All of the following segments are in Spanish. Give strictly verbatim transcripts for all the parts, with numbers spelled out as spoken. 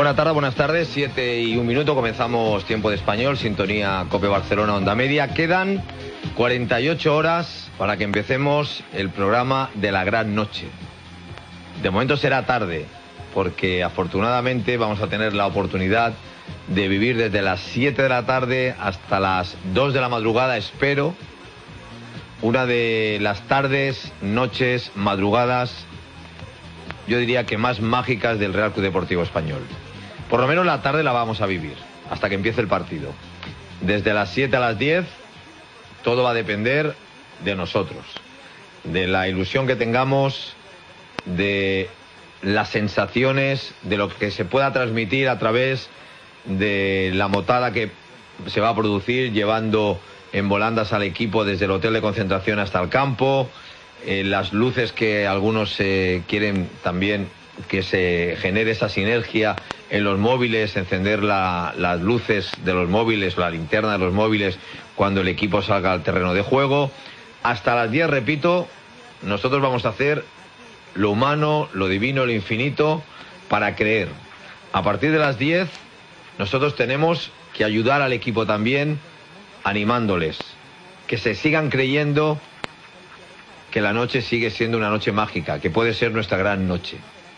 buena tarde, buenas tardes, siete y un minuto, comenzamos Tiempo de Español, sintonía COPE Barcelona, Onda Media. Quedan cuarenta y ocho horas para que empecemos el programa de la gran noche. De momento será tarde, porque afortunadamente vamos a tener la oportunidad de vivir desde las siete de la tarde hasta las dos de la madrugada, espero, una de las tardes, noches, madrugadas, yo diría que más mágicas del Real Club Deportivo Español. Por lo menos la tarde la vamos a vivir, hasta que empiece el partido. Desde las siete a las diez, todo va a depender de nosotros, de la ilusión que tengamos, de las sensaciones, de lo que se pueda transmitir a través de la motada que se va a producir, llevando en volandas al equipo desde el hotel de concentración hasta el campo. Eh, las luces que algunos eh, quieren también que se genere esa sinergia en los móviles, encender la, las luces de los móviles, la linterna de los móviles cuando el equipo salga al terreno de juego. Hasta las diez, repito, nosotros vamos a hacer lo humano, lo divino, lo infinito para creer. A partir de las diez, nosotros tenemos que ayudar al equipo también, animándoles, que se sigan creyendo que la noche sigue siendo una noche mágica, que puede ser nuestra gran noche.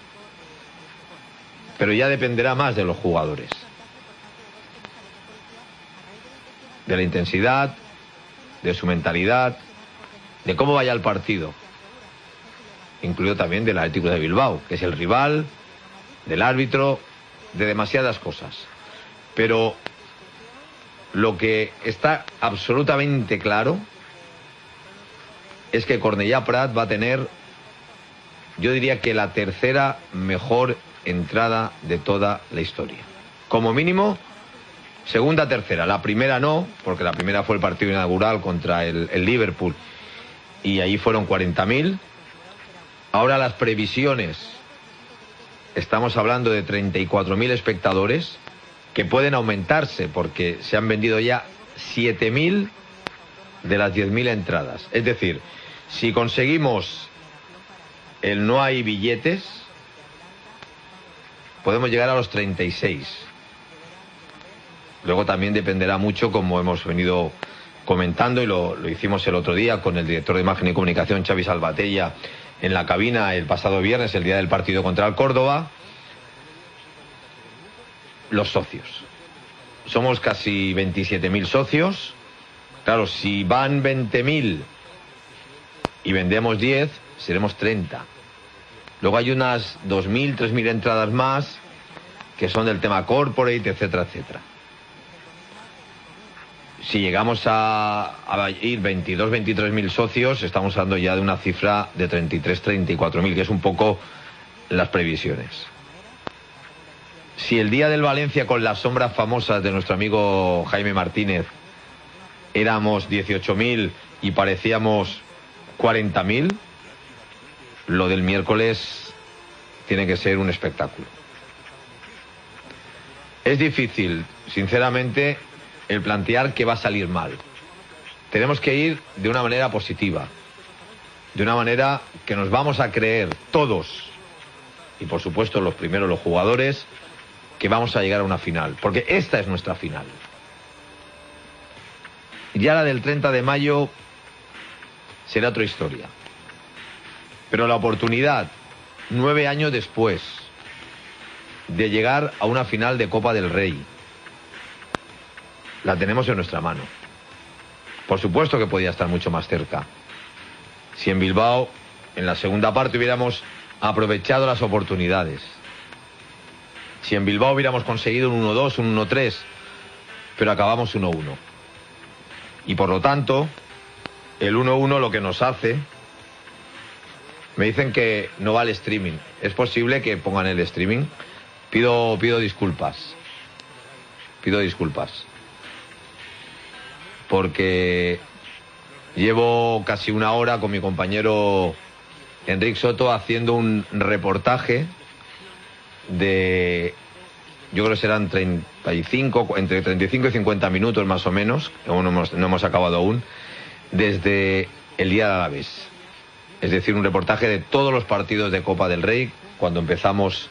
Pero ya dependerá más de los jugadores, de la intensidad, de su mentalidad, de cómo vaya el partido, incluido también del Atlético de Bilbao, que es el rival, del árbitro, de demasiadas cosas. Pero lo que está absolutamente claro es que Cornellà Prat va a tener, yo diría que la tercera mejor entrada de toda la historia. Como mínimo, segunda, tercera. La primera no, porque la primera fue el partido inaugural contra el, el Liverpool, y ahí fueron cuarenta mil. Ahora las previsiones, estamos hablando de treinta y cuatro mil espectadores, que pueden aumentarse, porque se han vendido ya siete mil de las diez mil entradas. Es decir, si conseguimos el no hay billetes, podemos llegar a los treinta y seis. Luego también dependerá mucho, como hemos venido comentando, y lo, lo hicimos el otro día con el director de Imagen y Comunicación, Xavi Salvatella, en la cabina el pasado viernes, el día del partido contra el Córdoba, los socios. Somos casi veintisiete mil socios. Claro, si van veinte mil y vendemos diez, seremos treinta. Luego hay unas dos mil, tres mil entradas más que son del tema corporate, etcétera, etcétera. Si llegamos a, a ir veintidós, veintitrés mil socios, estamos hablando ya de una cifra de treinta y tres, treinta y cuatro mil, que es un poco las previsiones. Si el día del Valencia, con las sombras famosas de nuestro amigo Jaime Martínez, éramos dieciocho mil y parecíamos cuarenta mil, lo del miércoles tiene que ser un espectáculo. Es difícil, sinceramente, el plantear que va a salir mal. Tenemos que ir de una manera positiva, de una manera que nos vamos a creer todos, y por supuesto los primeros, los jugadores, que vamos a llegar a una final, porque esta es nuestra final. Ya la del treinta de mayo será otra historia. Pero la oportunidad, nueve años después, de llegar a una final de Copa del Rey, la tenemos en nuestra mano. Por supuesto que podía estar mucho más cerca. Si en Bilbao, en la segunda parte, hubiéramos aprovechado las oportunidades. Si en Bilbao hubiéramos conseguido un uno dos, un uno tres, pero acabamos uno uno. Y por lo tanto, el uno uno lo que nos hace... Me dicen que no va el streaming. ¿Es posible que pongan el streaming? Pido, pido disculpas. Pido disculpas. Porque llevo casi una hora con mi compañero Enric Soto haciendo un reportaje de... Yo creo que serán treinta y cinco, entre treinta y cinco y cincuenta minutos más o menos, aún no hemos, no hemos acabado aún, desde el día de Alavés. Es decir, un reportaje de todos los partidos de Copa del Rey, cuando empezamos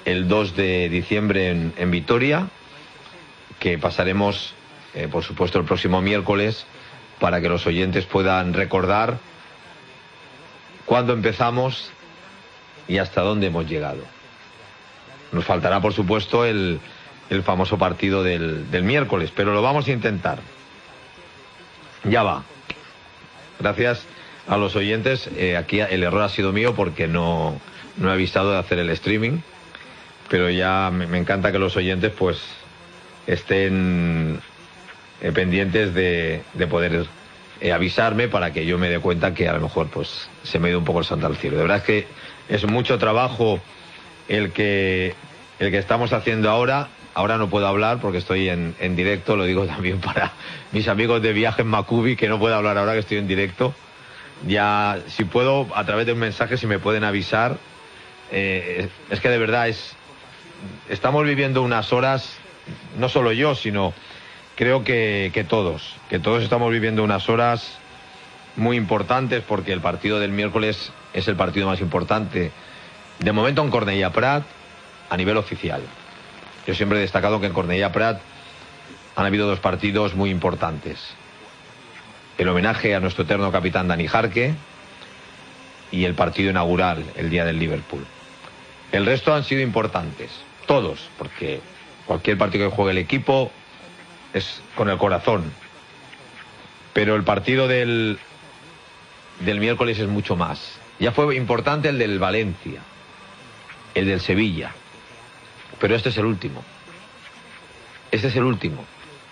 el dos de diciembre en, en Vitoria, que pasaremos, eh, por supuesto, el próximo miércoles, para que los oyentes puedan recordar cuándo empezamos y hasta dónde hemos llegado. Nos faltará, por supuesto, el, el famoso partido del, del miércoles, pero lo vamos a intentar. Ya va. Gracias a los oyentes. Eh, aquí el error ha sido mío porque no, no he avisado de hacer el streaming, pero ya me, me encanta que los oyentes pues estén eh, pendientes de, de poder eh, avisarme para que yo me dé cuenta que a lo mejor pues se me ha ido un poco el santo al cielo. De verdad es que es mucho trabajo el que, el que estamos haciendo ahora. Ahora no puedo hablar porque estoy en, en directo, lo digo también para mis amigos de Viaje en Macubi, que no puedo hablar ahora que estoy en directo. Ya, si puedo, a través de un mensaje, si me pueden avisar. Eh, es que de verdad es, estamos viviendo unas horas, no solo yo, sino creo que, que todos, que todos estamos viviendo unas horas muy importantes, porque el partido del miércoles es el partido más importante, de momento en Cornellà Prat, a nivel oficial. Yo siempre he destacado que en Cornellà Prat han habido dos partidos muy importantes. El homenaje a nuestro eterno capitán Dani Jarque y el partido inaugural, el día del Liverpool. El resto han sido importantes, todos, porque cualquier partido que juegue el equipo es con el corazón. Pero el partido del, del miércoles es mucho más. Ya fue importante el del Valencia, el del Sevilla. Pero este es el último. Este es el último.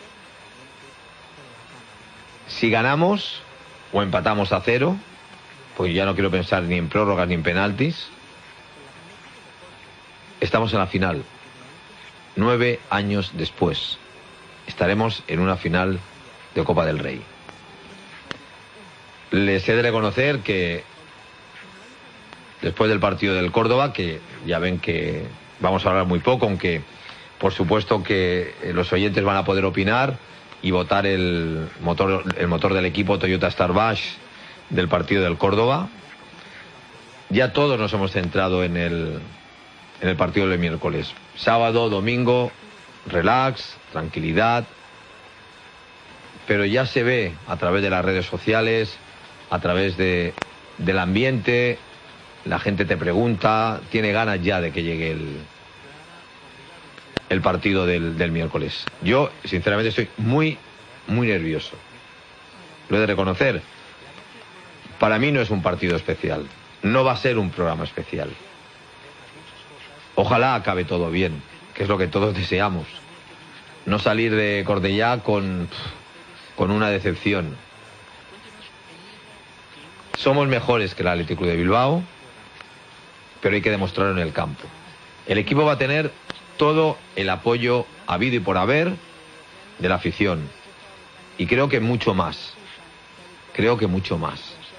Si ganamos o empatamos a cero, pues ya no quiero pensar ni en prórrogas ni en penaltis, estamos en la final. Nueve años después estaremos en una final de Copa del Rey. Les he de reconocer que después del partido del Córdoba, que ya ven que vamos a hablar muy poco, aunque por supuesto que los oyentes van a poder opinar y votar el motor, el motor del equipo Toyota Starbash del partido del Córdoba. Ya todos nos hemos centrado en el, en el partido del miércoles. Sábado, domingo, relax, tranquilidad, pero ya se ve a través de las redes sociales, a través de, del ambiente. La gente te pregunta, tiene ganas ya de que llegue el, el partido del, del miércoles. Yo, sinceramente, estoy muy, muy nervioso. Lo he de reconocer. Para mí no es un partido especial. No va a ser un programa especial. Ojalá acabe todo bien, que es lo que todos deseamos. No salir de Cornellà con, con una decepción. Somos mejores que el Athletic Club de Bilbao, pero hay que demostrarlo en el campo. El equipo va a tener todo el apoyo habido y por haber de la afición. Y creo que mucho más. Creo que mucho más.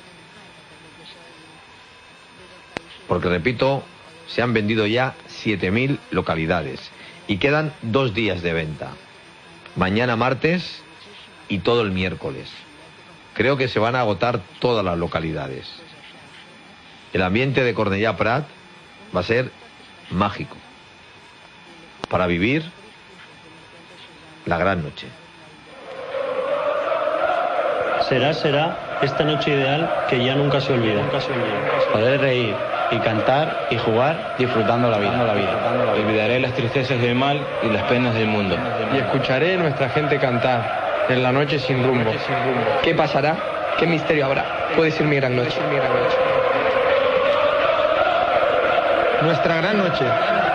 Porque, repito, se han vendido ya siete mil localidades. Y quedan dos días de venta. Mañana martes y todo el miércoles. Creo que se van a agotar todas las localidades. El ambiente de Cornellà Prat va a ser mágico para vivir la gran noche. Será, será esta noche ideal que ya nunca se olvida. Nunca se olvida. Poder reír y cantar y jugar disfrutando la vida. La vida. Olvidaré las tristezas del mal y las penas del mundo. Y escucharé a nuestra gente cantar en la noche sin rumbo. ¿Qué pasará? ¿Qué misterio habrá? Puede ser mi gran noche. Nuestra gran noche.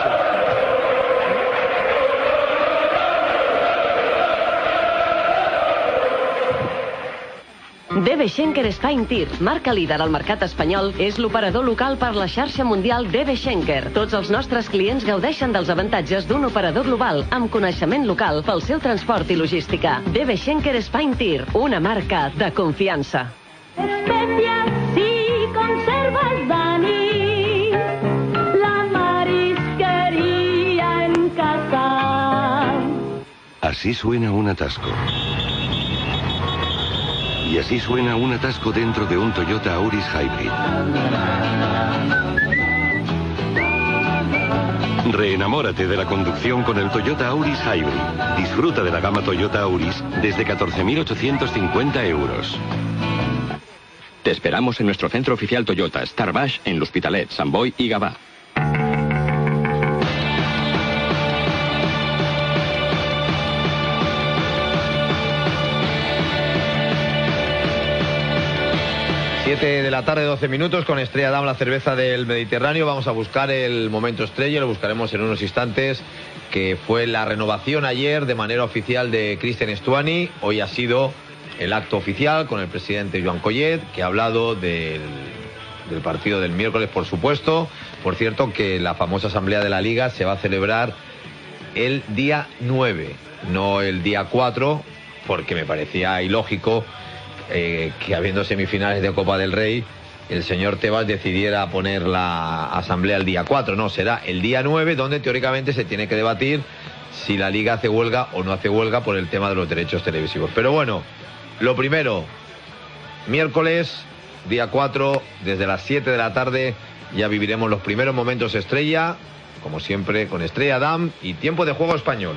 D B Schenker Spine Tir, marca líder al mercat espanyol, és l'operador local per la xarxa mundial D B Schenker. Tots els nostres clients gaudeixen dels avantatges d'un operador global amb coneixement local pel seu transport i logística. D B Schenker Spine Tir, una marca de confiança. Especial si conservas Dani, la marisquería en casa. Así suena un atasco. Y así suena un atasco dentro de un Toyota Auris Hybrid. Reenamórate de la conducción con el Toyota Auris Hybrid. Disfruta de la gama Toyota Auris desde catorce mil ochocientos cincuenta euros. Te esperamos en nuestro centro oficial Toyota, Star Baix, en L'Hospitalet, Sant Boi y Gavà. siete de la tarde, doce minutos, con Estrella Damm, la cerveza del Mediterráneo. Vamos a buscar el momento estrella, lo buscaremos en unos instantes, que fue la renovación ayer de manera oficial de Cristian Stuani. Hoy ha sido el acto oficial con el presidente Joan Collet, que ha hablado del, del partido del miércoles, por supuesto. Por cierto, que la famosa asamblea de la Liga se va a celebrar el día nueve, no el día cuatro, porque me parecía ilógico Eh, que habiendo semifinales de Copa del Rey, el señor Tebas decidiera poner la asamblea el día cuatro. No, será el día nueve, donde teóricamente se tiene que debatir si la Liga hace huelga o no hace huelga por el tema de los derechos televisivos. Pero bueno, lo primero, miércoles, día cuatro, desde las siete de la tarde, ya viviremos los primeros momentos estrella, como siempre con Estrella Damm y tiempo de juego español.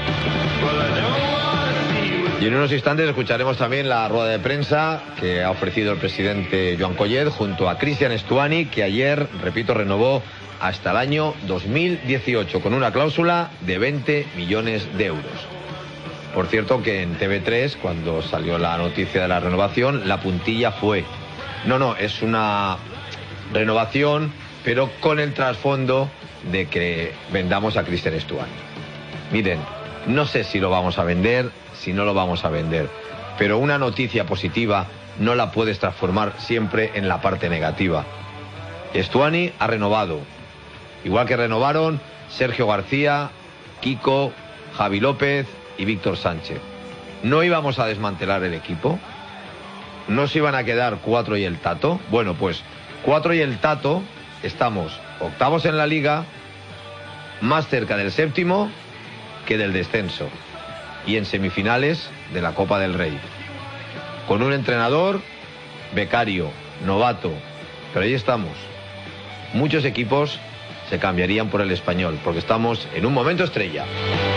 Y en unos instantes escucharemos también la rueda de prensa que ha ofrecido el presidente Joan Collet junto a Cristian Stuani, que ayer, repito, renovó hasta el año dos mil dieciocho con una cláusula de veinte millones de euros. Por cierto que en T V tres, cuando salió la noticia de la renovación, la puntilla fue: no, no, es una renovación, pero con el trasfondo de que vendamos a Cristian Stuani. Miren, no sé si lo vamos a vender, si no lo vamos a vender, pero una noticia positiva no la puedes transformar siempre en la parte negativa. Stuani ha renovado, igual que renovaron Sergio García, Kiko, Javi López y Víctor Sánchez. ¿No íbamos a desmantelar el equipo? ¿No se iban a quedar Cuatro y el Tato? Bueno, pues Cuatro y el Tato estamos octavos en la Liga, más cerca del séptimo que del descenso, y en semifinales de la Copa del Rey, con un entrenador becario, novato, pero ahí estamos. Muchos equipos se cambiarían por el Español, porque estamos en un momento estrella.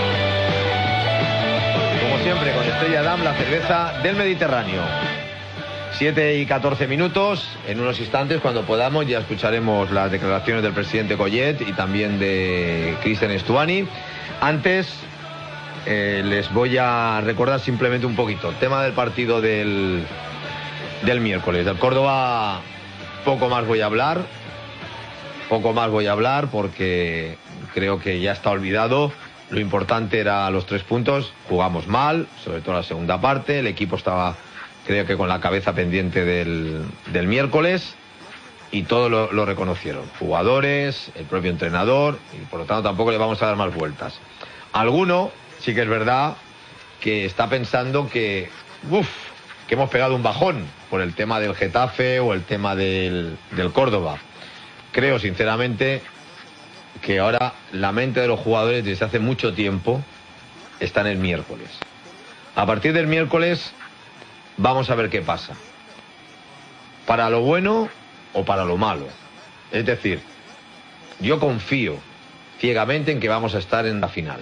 Como siempre, con Estrella Damm, la cerveza del Mediterráneo. siete y catorce minutos, en unos instantes, cuando podamos, ya escucharemos las declaraciones del presidente Collet y también de Cristian Stuani. Antes, eh, les voy a recordar simplemente un poquito el tema del partido del, del miércoles. Del Córdoba poco más voy a hablar, poco más voy a hablar porque creo que ya está olvidado. Lo importante era los tres puntos. Jugamos mal, sobre todo la segunda parte. El equipo estaba, creo que con la cabeza pendiente del, del miércoles, y todos lo, lo reconocieron. Jugadores, el propio entrenador, y por lo tanto tampoco le vamos a dar más vueltas. Alguno sí que es verdad que está pensando que, uf, que hemos pegado un bajón por el tema del Getafe o el tema del, del Córdoba. Creo sinceramente que ahora la mente de los jugadores desde hace mucho tiempo está en el miércoles. A partir del miércoles vamos a ver qué pasa, para lo bueno o para lo malo. Es decir, yo confío ciegamente en que vamos a estar en la final.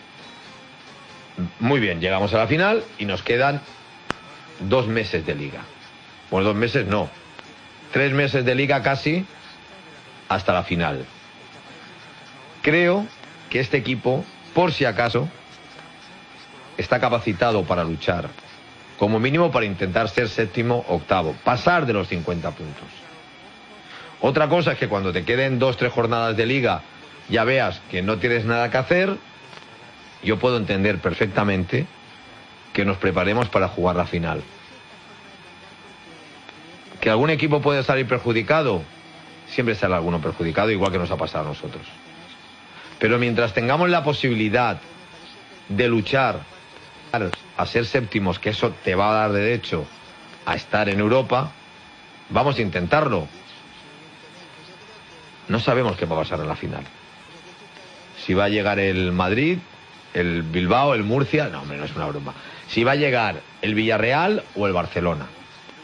Muy bien, llegamos a la final y nos quedan dos meses de liga. Pues dos meses no, tres meses de liga casi hasta la final. Creo que este equipo, por si acaso, está capacitado para luchar, como mínimo para intentar ser séptimo, octavo, pasar de los cincuenta puntos. Otra cosa es que cuando te queden dos, tres jornadas de liga ya veas que no tienes nada que hacer. Yo puedo entender perfectamente que nos preparemos para jugar la final. ¿Que algún equipo puede salir perjudicado? Siempre sale alguno perjudicado, igual que nos ha pasado a nosotros. Pero mientras tengamos la posibilidad de luchar a ser séptimos, que eso te va a dar derecho a estar en Europa, vamos a intentarlo. No sabemos qué va a pasar en la final. Si va a llegar el Madrid, el Bilbao, el Murcia... No, hombre, no es una broma. Si va a llegar el Villarreal o el Barcelona.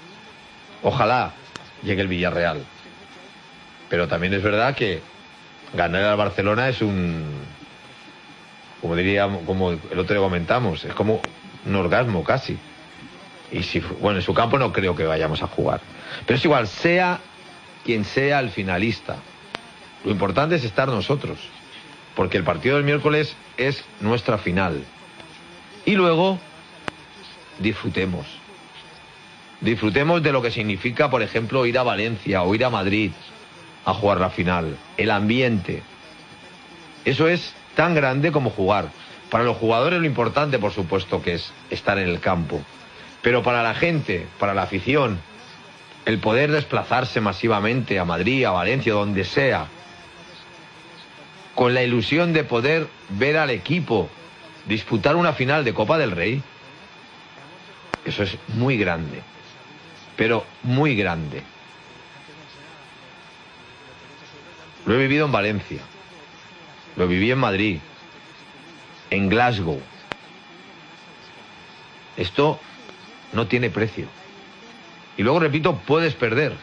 Ojalá llegue el Villarreal. Pero también es verdad que ganar al Barcelona es un, como diría, como el otro día comentamos, es como un orgasmo casi. Y si, bueno, en su campo no creo que vayamos a jugar, pero es igual, sea quien sea el finalista, lo importante es estar nosotros, porque el partido del miércoles es nuestra final. Y luego disfrutemos. Disfrutemos de lo que significa, por ejemplo, ir a Valencia o ir a Madrid a jugar la final. El ambiente. Eso es tan grande como jugar. Para los jugadores lo importante, por supuesto, que es estar en el campo. Pero para la gente, para la afición, el poder desplazarse masivamente a Madrid, a Valencia, donde sea, con la ilusión de poder ver al equipo disputar una final de Copa del Rey, eso es muy grande, pero muy grande. Lo he vivido en Valencia, lo viví en Madrid, en Glasgow. Esto no tiene precio. Y luego, repito, puedes perder,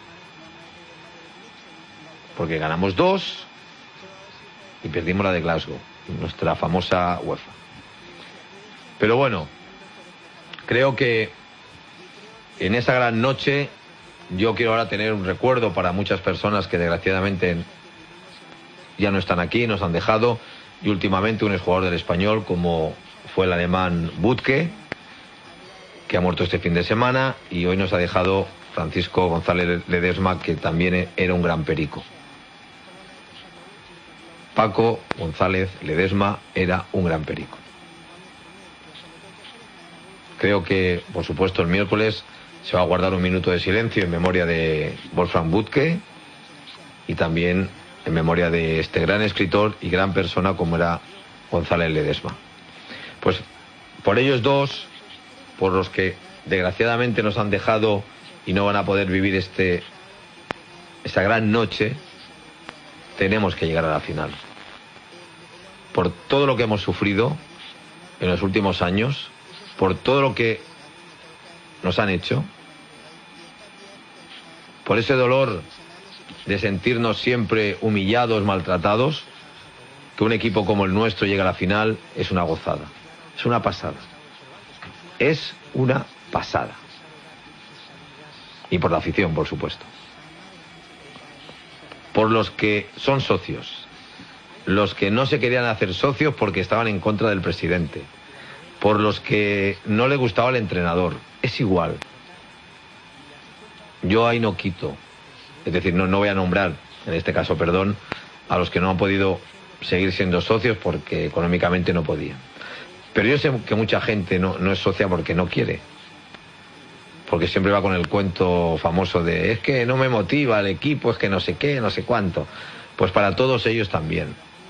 porque ganamos dos y perdimos la de Glasgow, nuestra famosa UEFA. Pero bueno, creo que en esa gran noche yo quiero ahora tener un recuerdo para muchas personas que desgraciadamente ya no están aquí, nos han dejado, y últimamente un exjugador del Español como fue el alemán Butke, que ha muerto este fin de semana, y hoy nos ha dejado Francisco González Ledesma, que también era un gran perico. Paco González Ledesma era un gran perico. Creo que, por supuesto, el miércoles se va a guardar un minuto de silencio en memoria de Wolfgang Butke y también en memoria de este gran escritor y gran persona como era González Ledesma. Pues por ellos dos, por los que desgraciadamente nos han dejado y no van a poder vivir este esta gran noche, tenemos que llegar a la final. Por todo lo que hemos sufrido en los últimos años, por todo lo que nos han hecho, por ese dolor de sentirnos siempre humillados, maltratados, que un equipo como el nuestro llegue a la final es una gozada, es una pasada, es una pasada. Y por la afición, por supuesto. Por los que son socios, los que no se querían hacer socios porque estaban en contra del presidente, por los que no le gustaba el entrenador, es igual. Yo ahí no quito, es decir, no, no voy a nombrar, en este caso, perdón, a los que no han podido seguir siendo socios porque económicamente no podían. Pero yo sé que mucha gente no, no es socia porque no quiere, porque siempre va con el cuento famoso de es que no me motiva el equipo, es que no sé qué, no sé cuánto. Pues para todos ellos también,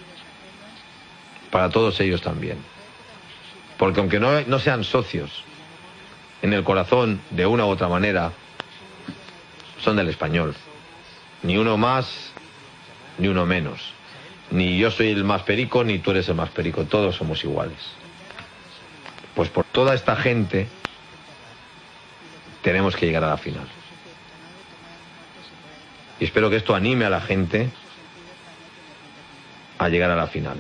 para todos ellos también. Porque aunque no, no sean socios, en el corazón, de una u otra manera, son del Español. Ni uno más, ni uno menos. Ni yo soy el más perico, ni tú eres el más perico. Todos somos iguales. Pues por toda esta gente tenemos que llegar a la final. Y espero que esto anime a la gente a llegar a la final.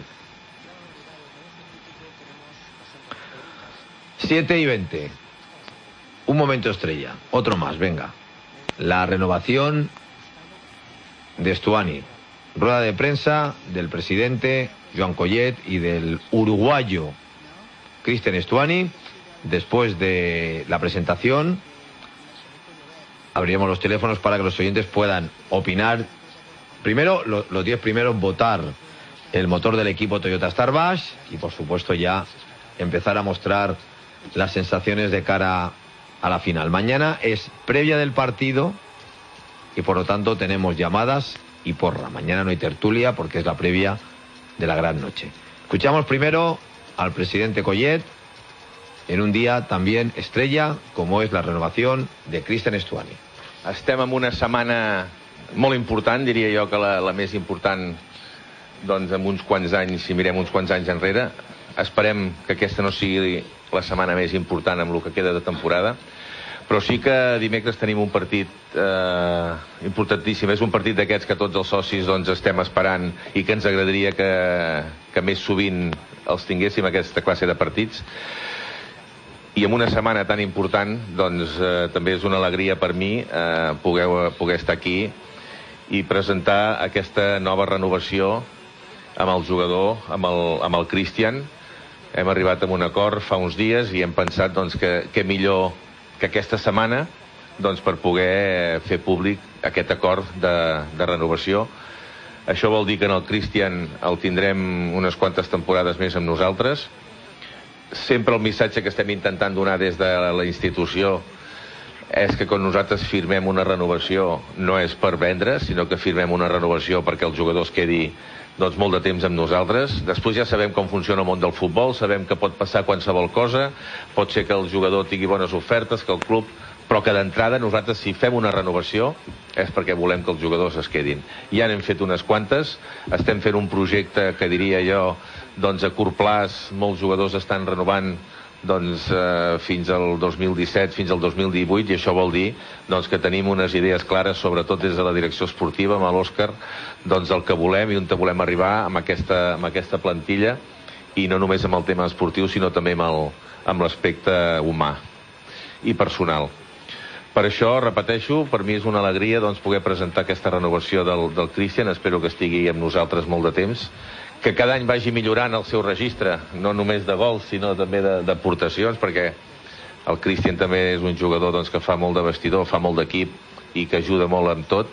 siete y veinte. Un momento estrella. Otro más, venga. La renovación de Stuani. Rueda de prensa del presidente Joan Collet y del uruguayo Cristian Stuani. Después de la presentación, abriremos los teléfonos para que los oyentes puedan opinar. Primero, lo, los diez primeros, votar el motor del equipo Toyota Starbash y, por supuesto, ya empezar a mostrar las sensaciones de cara a la final. Mañana es previa del partido y, por lo tanto, tenemos llamadas y porra. Mañana no hay tertulia porque es la previa de la gran noche. Escuchamos primero al presidente Collet en un día también estrella como és la renovació de Cristian Stuani. Estem en una setmana molt important, diria jo que la, la més important doncs en uns quants anys, si mirem uns quants anys enrere. Esperem que aquesta no sigui la setmana més important amb el que queda de temporada, Però sí que dimecres tenim un partit eh, importantíssim. És un partit d'aquests que tots els socis doncs, estem esperant i que ens agradaria que, que més sovint els tinguéssim, aquesta classe de partits. I en una setmana tan important, doncs eh, també és una alegria per mi eh, poder, poder estar aquí i presentar aquesta nova renovació amb el jugador, amb el, amb el Cristian. Hem arribat a un acord fa uns dies i hem pensat doncs, que, que millor que aquesta setmana doncs, per poder fer públic aquest acord de, de renovació. Això vol dir que en el Cristian el tindrem unes quantes temporades més amb nosaltres. Sempre el missatge que estem intentant donar des de la institució és que quan nosaltres firmem una renovació no és per vendre, sinó que firmem una renovació perquè el jugador es quedi doncs, molt de temps amb nosaltres. Després ja sabem com funciona el món del futbol, sabem que pot passar qualsevol cosa, pot ser que el jugador tingui bones ofertes, que el club... Però que d'entrada nosaltres, si fem una renovació, és perquè volem que els jugadors es quedin. Ja n'hem fet unes quantes, estem fent un projecte que diria jo, doncs a curt plaç, molts jugadors estan renovant doncs, eh, fins al dos mil disset, fins al dos mil divuit, i això vol dir doncs, que tenim unes idees clares, sobretot des de la direcció esportiva, amb l'Òscar, doncs el que volem i on volem arribar amb aquesta, amb aquesta plantilla, i no només amb el tema esportiu, sinó també amb l'aspecte humà i personal. Per això, repeteixo, per mi és una alegria doncs, poder presentar aquesta renovació del, del Cristian. Espero que estigui amb nosaltres molt de temps, que cada any vagi millorant el seu registre, no només de gols, sinó també d'aportacions, perquè el Cristian també és un jugador doncs, que fa molt de vestidor, fa molt d'equip i que ajuda molt amb tot.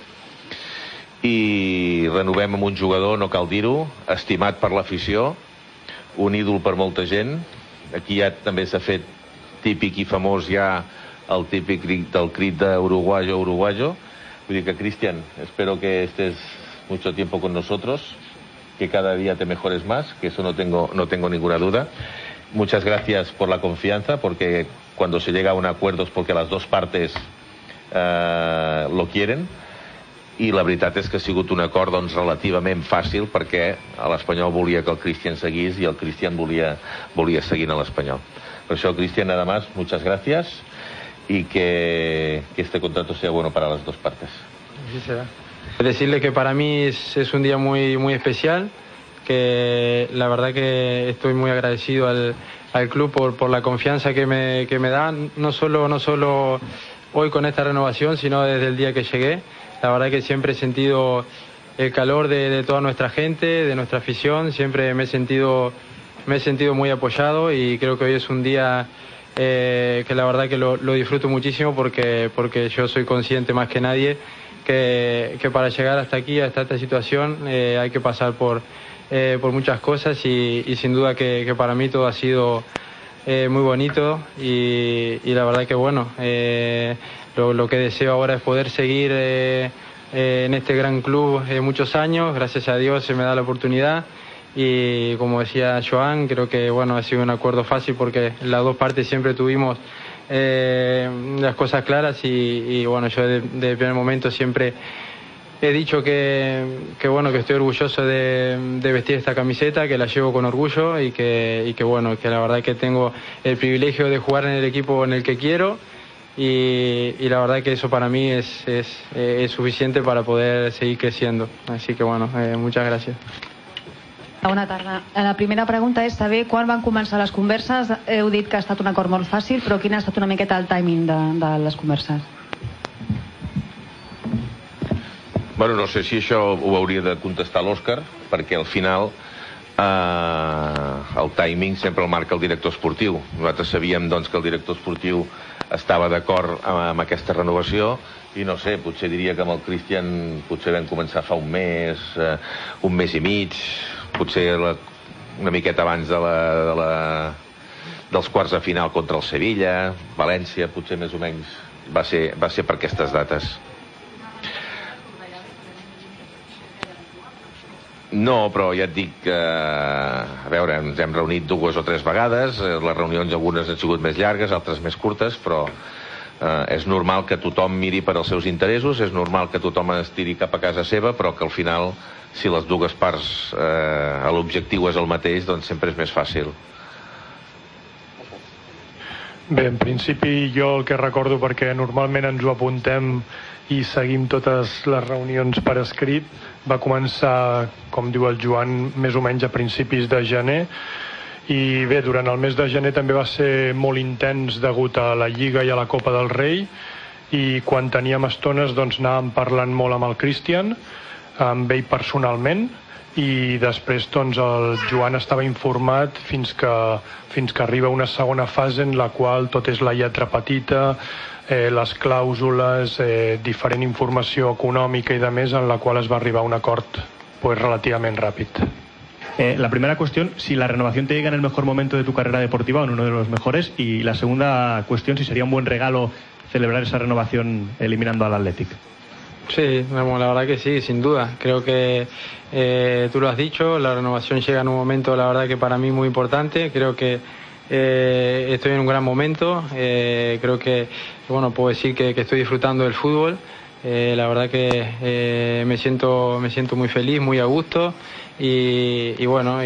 I renovem amb un jugador, no cal dir-ho, estimat per l'afició, un ídol per molta gent. Aquí ja també s'ha fet típic i famós ja el típic del crit de uruguayo, uruguayo. Vull dir que, Cristian, espero que estés mucho tiempo con nosotros, que cada día te mejores más, que eso no tengo, no tengo ninguna duda. Muchas gracias por la confianza, porque cuando se llega a un acuerdo es porque las dos partes eh, lo quieren, i la veritat és que ha sigut un acord doncs, relativament fàcil, perquè l'Espanyol volia que el Cristian seguís i el Cristian volia, volia seguir a l'Espanyol. Per això, Cristian, nada más, muchas gracias, y que, que este contrato sea bueno para las dos partes. Así será. Decirle que para mí es, es un día muy, muy especial, que la verdad que estoy muy agradecido al, al club por, por la confianza que me, que me dan, no solo, no solo hoy con esta renovación, sino desde el día que llegué. La verdad que siempre he sentido el calor de, de toda nuestra gente, de nuestra afición, siempre me he sentido, me he sentido muy apoyado, y creo que hoy es un día eh, que la verdad que lo, lo disfruto muchísimo, porque, porque yo soy consciente más que nadie que, que para llegar hasta aquí, hasta esta situación, eh, hay que pasar por, eh, por muchas cosas, y, y sin duda que, que para mí todo ha sido eh, muy bonito, y, y la verdad que bueno, eh, lo, lo que deseo ahora es poder seguir eh, eh, en este gran club eh, muchos años. Gracias a Dios se me da la oportunidad, y como decía Joan, creo que bueno, ha sido un acuerdo fácil, porque las dos partes siempre tuvimos eh, las cosas claras, y, y bueno, yo desde de el primer momento siempre he dicho que, que bueno, que estoy orgulloso de, de vestir esta camiseta, que la llevo con orgullo, y que, y que bueno, que la verdad que tengo el privilegio de jugar en el equipo en el que quiero, y, y la verdad que eso para mí es, es, es suficiente para poder seguir creciendo. Así que bueno, eh, muchas gracias. Bona tarda. La primera pregunta és saber quan van començar les converses. Heu dit que ha estat un acord molt fàcil, però quin ha estat una miqueta el timing de, de les converses? Bueno, no sé si això ho hauria de contestar l'Òscar, perquè al final eh, el timing sempre el marca el director esportiu. Nosaltres sabíem doncs, que el director esportiu estava d'acord amb, amb aquesta renovació, i no sé, potser diria que amb el Cristian potser vam començar fa un mes, eh, un mes i mig, potser la, una miqueta abans de la, de la, dels quarts de final contra el Sevilla, València, potser més o menys va ser, va ser per aquestes dates. No, però ja et dic que, a veure, ens hem reunit dues o tres vegades, les reunions algunes han sigut més llargues, altres més curtes, però eh, és normal que tothom miri per als seus interessos, és normal que tothom es tiri cap a casa seva, però que al final, si les dues parts eh, l'objectiu és el mateix, doncs sempre és més fàcil. Bé, en principi jo el que recordo, perquè normalment ens ho apuntem i seguim totes les reunions per escrit, va començar, com diu el Joan, més o menys a principis de gener, i bé, durant el mes de gener també va ser molt intens degut a la Lliga i a la Copa del Rei, i quan teníem estones doncs anàvem parlant molt amb el Cristian, amb ell personalment, i després doncs el Joan estava informat fins que, fins que arriba una segona fase en la qual tot és la lletra petita, eh, les clàusules, eh, diferent informació econòmica i de més, en la qual es va arribar a un acord pues, relativament ràpid. Eh, la primera cuestión, si la renovación te llega en el mejor momento de tu carrera deportiva o en uno de los mejores, y la segunda cuestión, si sería un buen regalo celebrar esa renovación eliminando al Athletic. Sí, la verdad que sí, sin duda. Creo que eh, tú lo has dicho, la renovación llega en un momento, la verdad que para mí muy importante. Creo que eh, estoy en un gran momento. Eh, creo que, bueno, puedo decir que, que estoy disfrutando del fútbol. Eh, la verdad que eh, me siento me siento muy feliz, muy a gusto. Y, y bueno, y,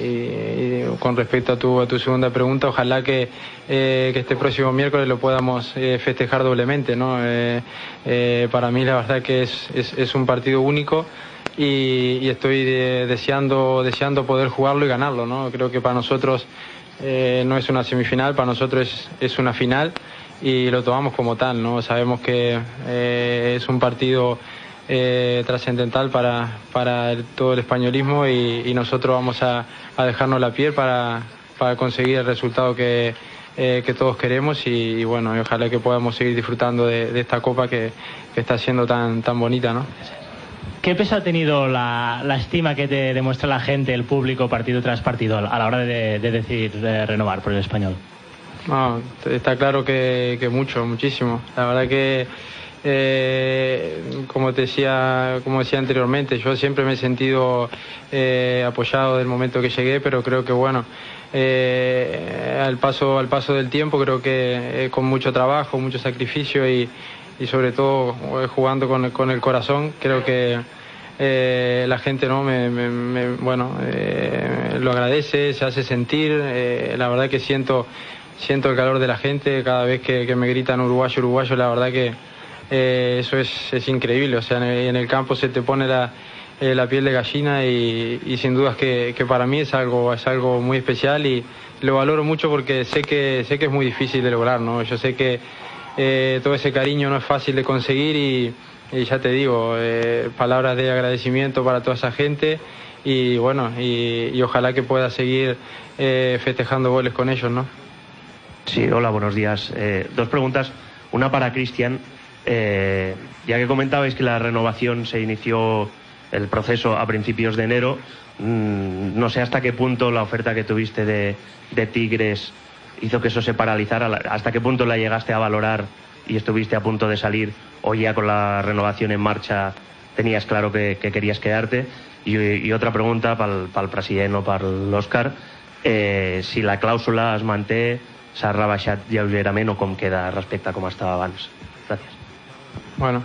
y, y con respecto a tu, a tu segunda pregunta, ojalá que, eh, que este próximo miércoles lo podamos eh, festejar doblemente, ¿no? Eh, eh, para mí la verdad que es, es, es un partido único y, y estoy de, deseando, deseando poder jugarlo y ganarlo, ¿no? Creo que para nosotros eh, no es una semifinal, para nosotros es, es una final y lo tomamos como tal, ¿no? Sabemos que eh, es un partido Eh, trascendental para, para el, todo el españolismo y, y nosotros vamos a, a dejarnos la piel para, para conseguir el resultado que, eh, que todos queremos y, y bueno, y ojalá que podamos seguir disfrutando de, de esta copa que, que está siendo tan, tan bonita, ¿no? ¿Qué peso ha tenido la, la estima que te demuestra la gente, el público, partido tras partido, a la hora de, de decidir de renovar por el Español? No, está claro que, que mucho, muchísimo. La verdad que Eh, como te decía, como decía anteriormente, yo siempre me he sentido eh, apoyado del momento que llegué, pero creo que bueno, eh, al paso al paso del tiempo, creo que eh, con mucho trabajo, mucho sacrificio y, y sobre todo eh, jugando con, con el corazón, creo que eh, la gente no me, me, me bueno eh, lo agradece, se hace sentir. Eh, la verdad que siento siento el calor de la gente cada vez que, que me gritan uruguayo, uruguayo. La verdad que Eh, eso es, es increíble, o sea, en el, en el campo se te pone la, eh, la piel de gallina y, y sin dudas que, que para mí es algo, es algo muy especial y lo valoro mucho porque sé que, sé que es muy difícil de lograr, ¿no? Yo sé que eh, todo ese cariño no es fácil de conseguir y, y ya te digo, eh, palabras de agradecimiento para toda esa gente y bueno, y, y ojalá que pueda seguir eh, festejando goles con ellos, ¿no? Sí, hola, buenos días. Eh, dos preguntas, una para Cristian. Eh, ya que comentabais que la renovación se inició el proceso a principios de enero, mmm, no sé hasta qué punto la oferta que tuviste de, de Tigres hizo que eso se paralizara, hasta qué punto la llegaste a valorar y estuviste a punto de salir, o ya con la renovación en marcha tenías claro que, que querías quedarte. Y, y otra pregunta para el president o per l'Òscar, eh, si la clàusula es manté, s'ha rebaixat lleugerament o com queda respecte a com estava abans. Gràcies. Bueno,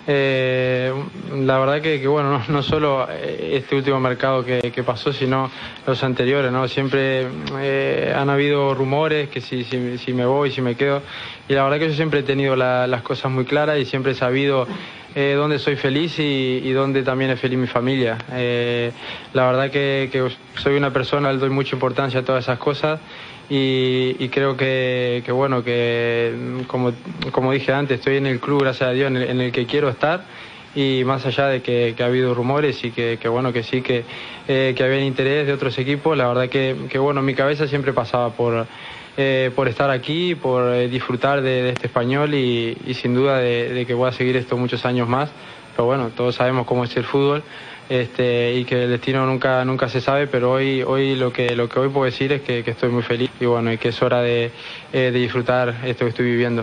eh, la verdad que, que bueno, no, no solo este último mercado que, que pasó, sino los anteriores, ¿no? Siempre eh, han habido rumores que si, si, si me voy, si me quedo, y la verdad que yo siempre he tenido la, las cosas muy claras y siempre he sabido eh, dónde soy feliz y, y dónde también es feliz mi familia. Eh, la verdad que, que soy una persona, le doy mucha importancia a todas esas cosas. Y, y creo que, que bueno, que como, como dije antes, estoy en el club, gracias a Dios, en el, en el que quiero estar y más allá de que, que ha habido rumores y que, que bueno, que sí, que, eh, que había interés de otros equipos, la verdad que, que bueno, mi cabeza siempre pasaba por, eh, por estar aquí, por eh, disfrutar de, de este Español y, y sin duda de, de que voy a seguir esto muchos años más, pero bueno, todos sabemos cómo es el fútbol. Este, y que el destino nunca nunca se sabe, pero hoy hoy lo que lo que hoy puedo decir es que, que estoy muy feliz y bueno, y que es hora de, eh, de disfrutar esto que estoy viviendo.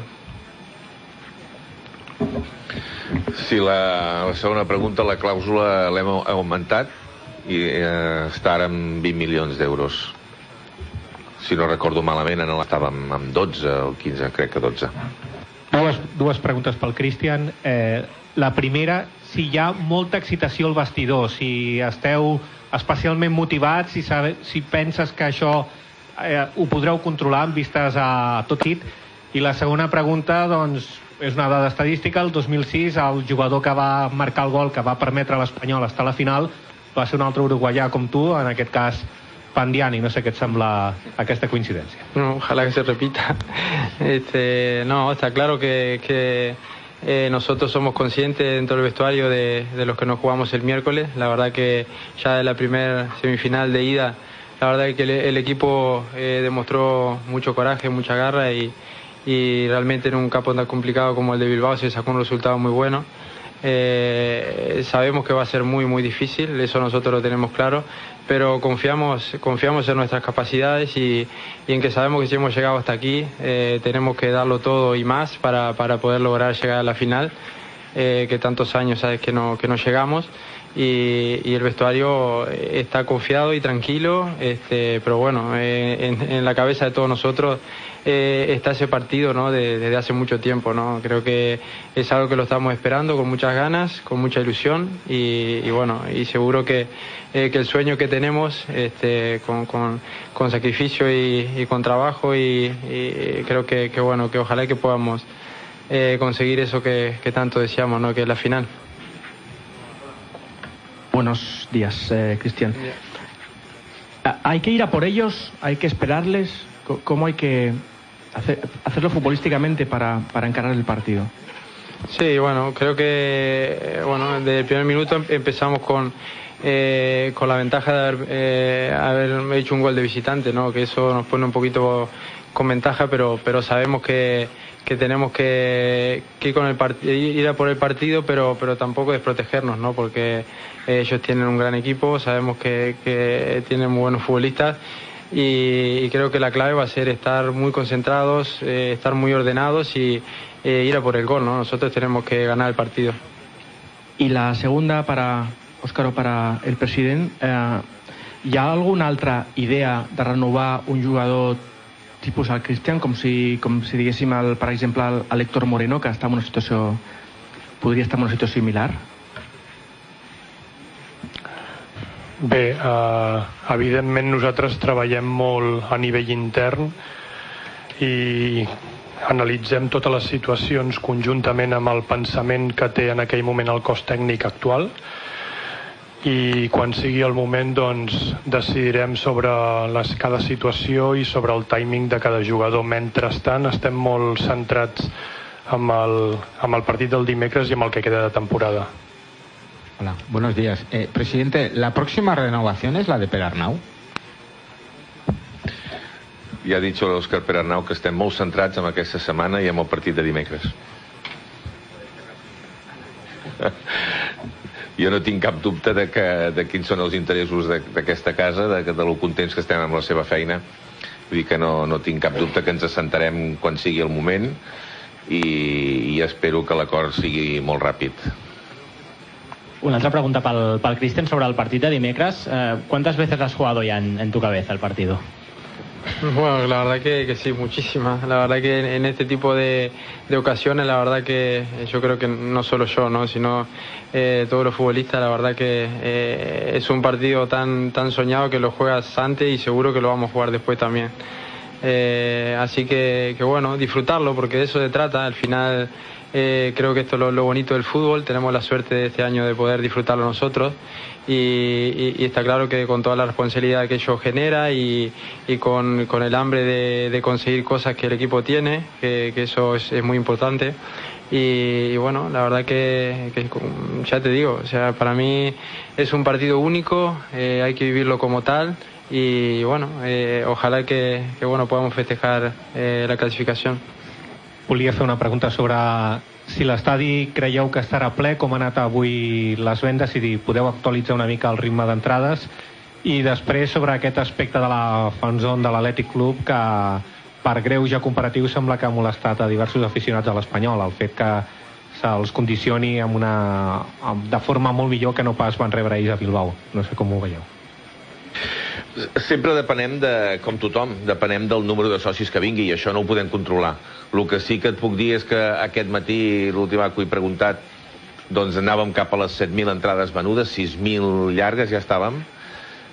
Sí, la, la segona pregunta, la clàusula l'hem augmentat i eh, està ara amb vint milions d'euros. Si no recordo malament, estàvem amb dotze o quinze, crec que dotze. Dues, dues preguntes pel Cristian. Eh, la primera, si hi ha molta excitació al vestidor, si esteu especialment motivats, si, sabe, si penses que això eh, ho podreu controlar amb vistes a tot hit? I la segona pregunta, doncs, és una dada estadística. El dos mil sis, el jugador que va marcar el gol que va permetre a l'Espanyol estar a la final va ser un altre uruguaià com tu, en aquest cas Pandiani. No sé què et sembla aquesta coincidència. No, ojalá que se repita. Este, no, está claro que, que eh, nosotros somos conscientes dentro del vestuario de, de los que nos jugamos el miércoles. La verdad que ya de la primera semifinal de ida, la verdad que el, el equipo eh, demostró mucho coraje, mucha garra y, y realmente en un campo tan complicado como el de Bilbao se sacó un resultado muy bueno. Eh, sabemos que va a ser muy muy difícil, eso nosotros lo tenemos claro, pero confiamos confiamos en nuestras capacidades y, y en que sabemos que si hemos llegado hasta aquí eh, tenemos que darlo todo y más para, para poder lograr llegar a la final, eh, que tantos años sabes que no, que no llegamos. Y, y el vestuario está confiado y tranquilo, este, pero bueno, eh, en, en la cabeza de todos nosotros eh, está ese partido, ¿no? de, desde hace mucho tiempo, ¿no? Creo que es algo que lo estamos esperando con muchas ganas, con mucha ilusión y, y bueno, y seguro que, eh, que el sueño que tenemos este, con, con, con sacrificio y, y con trabajo y, y creo que, que bueno, que ojalá que podamos eh, conseguir eso que, que tanto deseamos, ¿no? Que es la final. Buenos días, eh, Cristian. ¿Hay que ir a por ellos? ¿Hay que esperarles? ¿Cómo hay que hacer, hacerlo futbolísticamente para, para encarar el partido? Sí, bueno, creo que bueno, desde el primer minuto empezamos con, eh, con la ventaja de haber, eh, haber hecho un gol de visitante, ¿no? Que eso nos pone un poquito con ventaja, pero, pero sabemos que que tenemos que, que ir, con el part- ir a por el partido, pero, pero tampoco desprotegernos, ¿no? Porque ellos tienen un gran equipo, sabemos que, que tienen muy buenos futbolistas y, y creo que la clave va a ser estar muy concentrados, eh, estar muy ordenados y eh, ir a por el gol, ¿no? Nosotros tenemos que ganar el partido. Y la segunda para Óscar o para el president, eh, hi ha alguna altra idea de renovar un jugador tipus al Cristian, com si, com si diguéssim, el, per exemple, el Héctor Moreno, que està en una situació, podria estar en una situació similar? Bé, eh, evidentment nosaltres treballem molt a nivell intern i analitzem totes les situacions conjuntament amb el pensament que té en aquell moment el cos tècnic actual i quan sigui el moment doncs decidirem sobre les, cada situació i sobre el timing de cada jugador. Mentrestant estem molt centrats amb el, amb el partit del dimecres i amb el que queda de temporada. Hola, buenos días. Eh, presidente, ¿la próxima renovación es la de Perarnau? Ja ha dit l'Òscar Perarnau que estem molt centrats en aquesta setmana i amb el partit de dimecres. Jo no tinc cap dubte de, que, de quins són els interessos d'aquesta casa, de, de lo contents que estem amb la seva feina. Vull dir que no, no tinc cap dubte que ens assentarem quan sigui el moment i, i espero que l'acord sigui molt ràpid. Una altra pregunta pel, pel Cristian sobre el partit de dimecres. Eh, ¿Cuántas veces has jugado ya en, en tu cabeza el partido? Bueno, la verdad que, que sí, muchísimas. La verdad que en, en este tipo de, de ocasiones, la verdad que yo creo que no solo yo, ¿no? sino eh, todos los futbolistas, la verdad que eh, es un partido tan, tan soñado que lo juegas antes y seguro que lo vamos a jugar después también. Eh, así que, que bueno, disfrutarlo porque de eso se trata. Al final eh, creo que esto es lo, lo bonito del fútbol. Tenemos la suerte de este año de poder disfrutarlo nosotros. Y, y, y está claro que con toda la responsabilidad que ello genera y, y con, con el hambre de, de conseguir cosas que el equipo tiene, que, que eso es, es muy importante. Y, y bueno, la verdad que, que ya te digo, o sea, para mí es un partido único, eh, hay que vivirlo como tal y bueno, eh, ojalá que, que bueno, podamos festejar eh, la clasificación. Volia fer una pregunta sobre si l'estadi creieu que estarà ple, com han anat avui les vendes, si podeu actualitzar una mica el ritme d'entrades, i després sobre aquest aspecte de la fanzone de l'Atlètic Club que per greuge comparatiu sembla que ha molestat a diversos aficionats a l'Espanyol, el fet que se'ls condicioni amb una, amb, de forma molt millor que no pas van rebre ells a Bilbao. No sé com ho veieu. Sempre depenem de, com tothom, depenem del número de socis que vingui i això no ho podem controlar. El que sí que et puc dir és que aquest matí, l'últim que he preguntat, doncs anàvem cap a les set mil entrades venudes, sis mil llargues ja estàvem.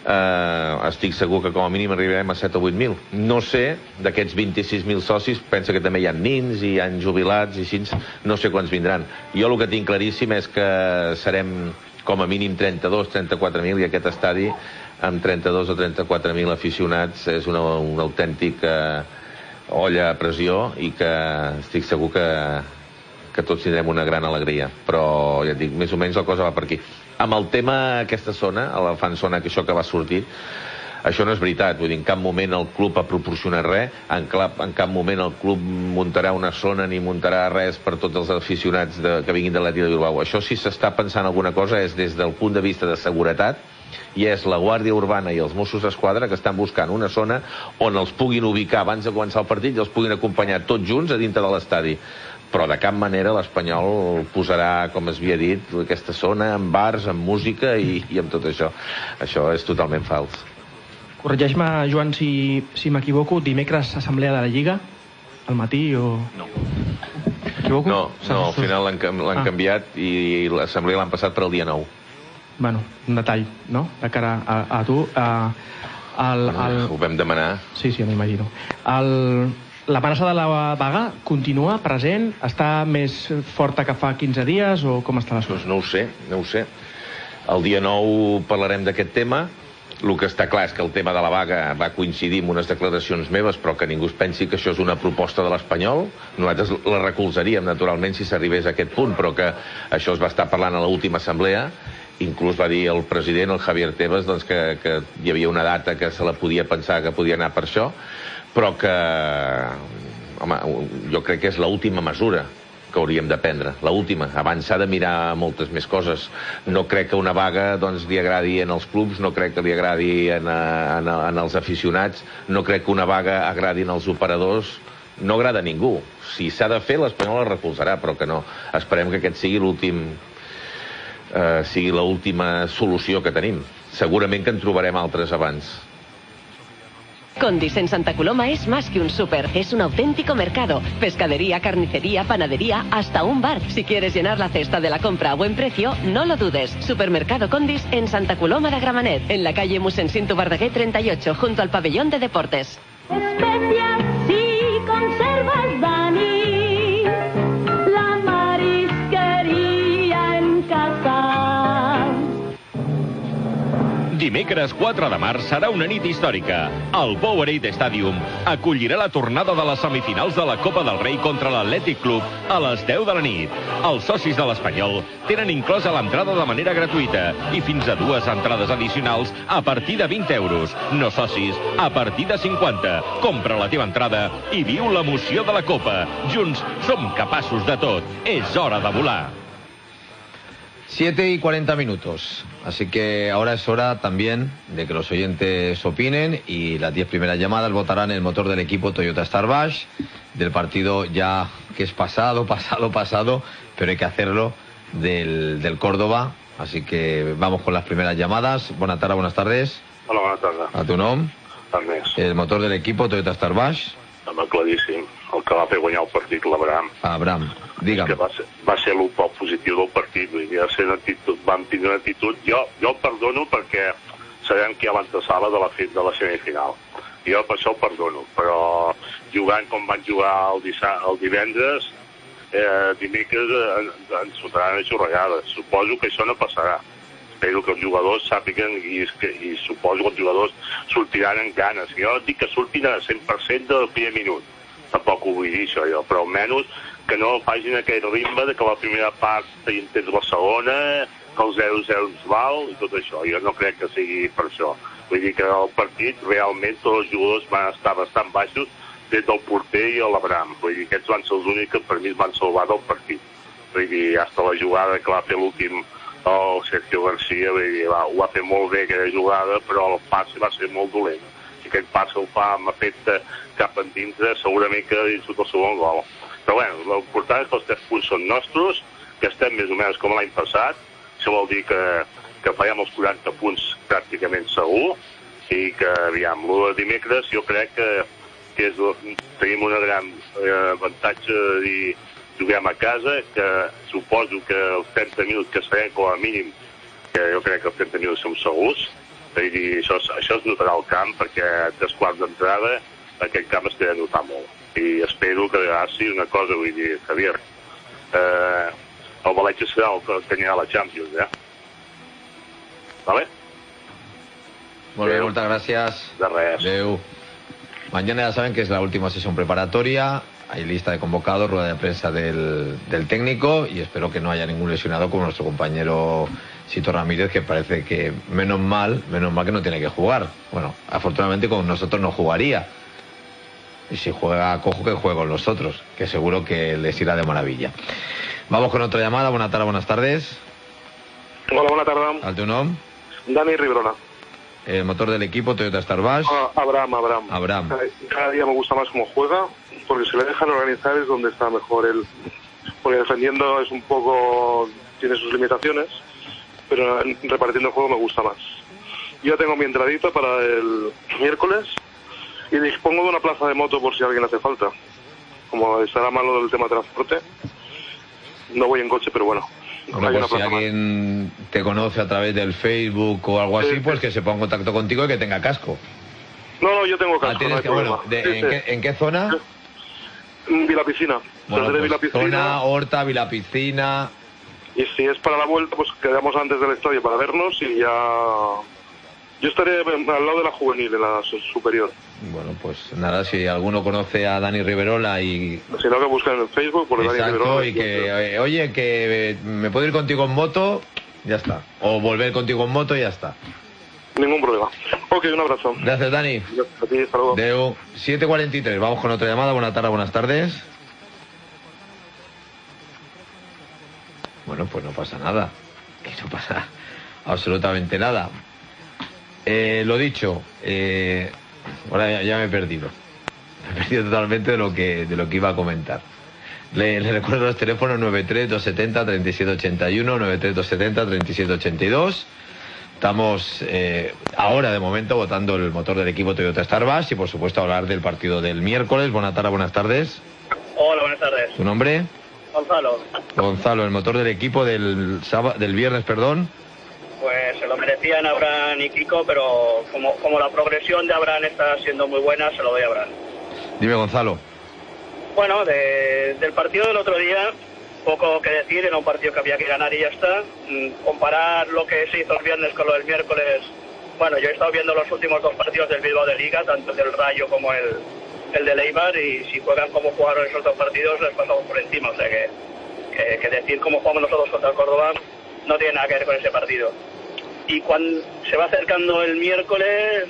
eh, estic segur que com a mínim arribarem a set o vuit mil. No sé, d'aquests vint-i-sis mil socis, pensa que també hi ha nins i hi ha jubilats i així, no sé quants vindran. Jo el que tinc claríssim és que serem com a mínim trenta-dos, trenta-quatre mil, i aquest estadi amb trenta-dos o trenta-quatre mil aficionats és una, un autèntic eh, olla a pressió, i que estic segur que, que tots tindrem una gran alegria. Però ja et dic, més o menys la cosa va per aquí. Amb el tema aquesta zona, la fan zona, que això que va sortir, això no és veritat. Vull dir, en cap moment el club ha proporcionat res, en, cap, en cap moment el club muntarà una zona ni muntarà res per tots els aficionats de, que vinguin de l'Atlètic de Bilbao. Això, si s'està pensant alguna cosa, és des del punt de vista de seguretat, i és la Guàrdia Urbana i els Mossos d'Esquadra que estan buscant una zona on els puguin ubicar abans de començar el partit i els puguin acompanyar tots junts a dintre de l'estadi. Però de cap manera l'Espanyol posarà, com es havia dit, aquesta zona amb bars, amb música i, i amb tot això. Això és totalment fals. Corregeix-me, Joan, si, si m'equivoco, dimecres assemblea de la Lliga, al matí o... No. M'equivoco? No, no, al final l'han ah. canviat i l'assemblea l'han passat per al dia nou. Bueno, un detall, no?, de cara a, a tu. A, al, al... Ho vam demanar. Sí, sí, m'imagino. El... L'amenaça de la vaga continua present? Està més forta que fa quinze dies o com està la cosa? Doncs no ho sé, no ho sé. El dia nou parlarem d'aquest tema. El que està clar és que el tema de la vaga va coincidir amb unes declaracions meves, però que ningú es pensi que això és una proposta de l'Espanyol. Nosaltres la recolzaríem, naturalment, si s'arribés a aquest punt, però que això es va estar parlant a l'última assemblea. Inclús va dir el president, el Javier Tebas, doncs que, que hi havia una data que se la podia pensar que podia anar per això, però que, home, jo crec que és l'última mesura que hauríem de prendre, l'última. Abans s'ha de mirar moltes més coses. No crec que una vaga doncs, li agradi en els clubs, no crec que li agradi en, en, en els aficionats, no crec que una vaga agradi en els operadors, no agrada a ningú. Si s'ha de fer, l'Espanyol la recolzarà, però que no. Esperem que aquest sigui l'últim... Eh, sigui l'última solució que tenim. Segurament que en trobarem altres abans. Condis en Santa Coloma es más que un súper, es un auténtico mercado. Pescadería, carnicería, panadería, hasta un bar. Si quieres llenar la cesta de la compra a buen precio, no lo dudes. Supermercado Condis en Santa Coloma de Gramenet, en la calle Mossèn Cinto Verdaguer treinta y ocho, junto al pabellón de deportes. Especias y conservas Dani, la marisquería en casa. Dimecres quatre de març serà una nit històrica. El Powerade Stadium acollirà la tornada de les semifinals de la Copa del Rei contra l'Atlètic Club a les deu de la nit. Els socis de l'Espanyol tenen inclosa l'entrada de manera gratuïta i fins a dues entrades addicionals a partir de vint euros. No socis, a partir de cinquanta. Compra la teva entrada i viu l'emoció de la Copa. Junts som capaços de tot. És hora de volar. siete y cuarenta minutos, así que ahora es hora también de que los oyentes opinen y las diez primeras llamadas votarán el motor del equipo Toyota Starbash, del partido ya que es pasado, pasado, pasado, pero hay que hacerlo, del, del Córdoba, así que vamos con las primeras llamadas. Buenas tardes, buenas tardes. Hola, buenas tardes. A tu nom? Ernest. El motor del equipo Toyota Starbash. Home, claríssim. El que va fer guanyar el partit, l'Abraham. Abraham, digue'm. Que va ser, va ser el poc positiu del partit. Vull dir, va ser una actitud, vam tindre una actitud... Jo, jo el perdono perquè sabem que hi ha l'antesala de la, de la semifinal. Jo per això el perdono. Però jugant com van jugar el, dissà, el divendres, eh, dimecres eh, ens fotran a xorregades. Suposo que això no passarà. Espero que els jugadors sàpiguen i, i suposo que els jugadors sortiran en ganes. Jo dic que surtin a cent per cent del primer minut. Tampoc ho vull dir això jo, però almenys que no facin aquell ritme de que la primera part hi tens la segona, que el zero zero ens val i tot això. Jo no crec que sigui per això. Vull dir que el partit realment tots els jugadors van estar bastant baixos des del porter i l'Abraham. Vull dir que aquests van ser els únics que per mi es van salvar del partit. Vull dir, fins la jugada que va fer l'últim el Sergio García, vull dir, va, ho va fer molt bé aquella jugada, però el passe va ser molt dolent. Si aquest passe el fa amb efecte cap endins, segurament que hi surt el segon gol. Però bé, l'important és que els tres punts són nostres, que estem més o menys com l'any passat. Això vol dir que, que farem els quaranta punts pràcticament segur, i que, aviam, l'u de dimecres jo crec que, que és, tenim una gran eh, avantatge i juguem a casa, que suposo que els trenta mil que serem com a mínim, que jo crec que els trenta mil som segurs, Vull dir, això, això es notarà al camp, perquè tres quarts d'entrada aquest camp es té de notar molt. I espero que faci una cosa, vull dir, Javier, eh, el València serà el que guanyarà la Champions, eh? ¿Vale? Muy bien, muchas gracias. De res. Adeu. Mañana ya saben que es la última sesión preparatoria. Hay lista de convocados, rueda de prensa del, del técnico, y espero que no haya ningún lesionado como nuestro compañero Sito Ramírez, que parece que menos mal, menos mal que no tiene que jugar. Bueno, afortunadamente con nosotros no jugaría. Y si juega cojo, que juegue con nosotros, que seguro que les irá de maravilla. Vamos con otra llamada. Buenas tardes, buenas tardes. Hola, buena tarde. ¿Al tu nom? Dani Ribrona. El motor del equipo Toyota Starbash. Ah, Abraham, Abraham. Abraham. Cada, cada día me gusta más cómo juega, porque si le dejan organizar es donde está mejor él. Porque defendiendo es un poco... tiene sus limitaciones, pero repartiendo el juego me gusta más. Yo tengo mi entradita para el miércoles y dispongo de una plaza de moto por si a alguien hace falta. Como estará malo del tema de transporte, no voy en coche, pero bueno. Bueno, pues si alguien más te conoce a través del Facebook o algo así, sí, pues que se ponga en contacto contigo y que tenga casco. No, no, yo tengo casco. Ah, ¿tienes no que, bueno, de, sí, ¿en, sí. Qué, ¿En qué zona? Vilapicina. Bueno, pues, Vilapicina. Zona, Horta, Vilapicina. Y si es para la vuelta, pues quedamos antes del estadio para vernos y ya... Yo estaré al lado de la juvenil, en la superior. Bueno, pues nada, si alguno conoce a Dani Riverola y... Si no, que busquen en Facebook por Exacto, Dani Riverola. Y que, oye, que me puedo ir contigo en moto, ya está. O volver contigo en moto y ya está. Ningún problema. Ok, un abrazo. Gracias, Dani. A ti, hasta luego. Deu, siete cuarenta y tres, vamos con otra llamada. Buenas tardes, buenas tardes. Bueno, pues no pasa nada. Que no pasa absolutamente nada. Eh, lo dicho, eh, ahora ya, ya me he perdido. Me he perdido totalmente de lo que, de lo que iba a comentar. Le, le recuerdo los teléfonos nueve tres dos siete cero, tres siete ocho uno, nueve tres dos siete cero, tres siete ocho dos. Estamos eh, ahora, de momento, votando el motor del equipo Toyota Starbash y, por supuesto, hablar del partido del miércoles. Buenas tardes, buenas tardes. Hola, buenas tardes. ¿Tu nombre? Gonzalo. Gonzalo, el motor del equipo del, sábado, del viernes, perdón. Pues se lo merecían Abraham y Kiko, pero como, como la progresión de Abraham está siendo muy buena, se lo doy a Abraham. Dime, Gonzalo. Bueno, de, del partido del otro día, poco que decir, era un partido que había que ganar y ya está. Mm, comparar lo que se hizo el viernes con lo del miércoles, bueno, yo he estado viendo los últimos dos partidos del Bilbao de Liga, tanto el del Rayo como el, el del Eibar, y si juegan como jugaron esos dos partidos, les pasamos por encima. O sea que, que, que decir cómo jugamos nosotros contra el Córdoba no tiene nada que ver con ese partido. Y cuando se va acercando el miércoles,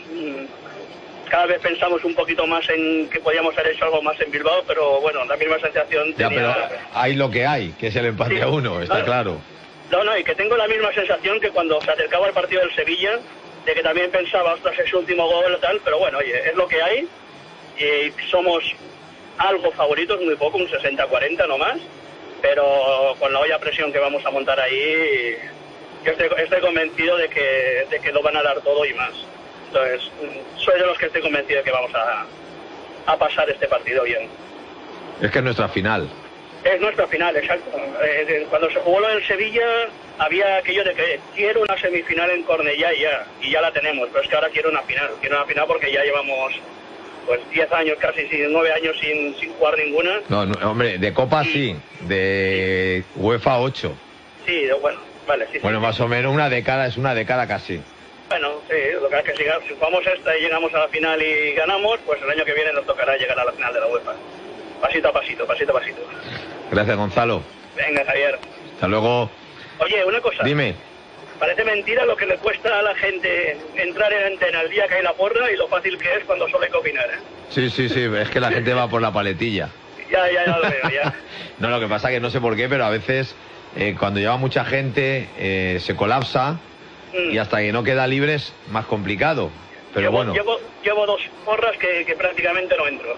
cada vez pensamos un poquito más en que podíamos haber hecho algo más en Bilbao, pero bueno, la misma sensación Ya, tenía... pero hay lo que hay, que es el empate Sí, a uno, está claro. claro. No, no, y que tengo la misma sensación que cuando se acercaba el partido del Sevilla, de que también pensaba, ostras, ese último gol y tal, pero bueno, oye, es lo que hay, y somos algo favoritos, muy poco, un sesenta cuarenta no más, pero con la olla a presión que vamos a montar ahí, yo estoy, estoy convencido de que, de que lo van a dar todo y más. Entonces, soy de los que estoy convencido de que vamos a, a pasar este partido bien. Es que es nuestra final. Es nuestra final, exacto. Eh, cuando se jugó lo del Sevilla, había aquello de que quiero una semifinal en Cornellá y ya, y ya la tenemos, pero es que ahora quiero una final. Quiero una final porque ya llevamos pues diez años, casi nueve años sin, sin jugar ninguna. No, no, hombre, de Copa sí, de UEFA ocho. Sí, bueno, vale, sí. Bueno, sí, más o menos una década, es una década casi. Bueno, sí, lo que es que si, si jugamos esta y llegamos a la final y ganamos, pues el año que viene nos tocará llegar a la final de la UEFA. Pasito a pasito, pasito a pasito. Gracias, Gonzalo. Venga, Javier. Hasta luego. Oye, una cosa. Dime. Parece mentira lo que le cuesta a la gente entrar en antena el día que hay la porra y lo fácil que es cuando solo hay que opinar, ¿eh? Sí, sí, sí, es que la gente va por la paletilla. Ya, ya, ya lo veo, ya. No, lo que pasa que no sé por qué, pero a veces eh, cuando lleva mucha gente eh, se colapsa mm. y hasta que no queda libre es más complicado. Pero llevo, bueno. Llevo, llevo dos porras que, que prácticamente no entro.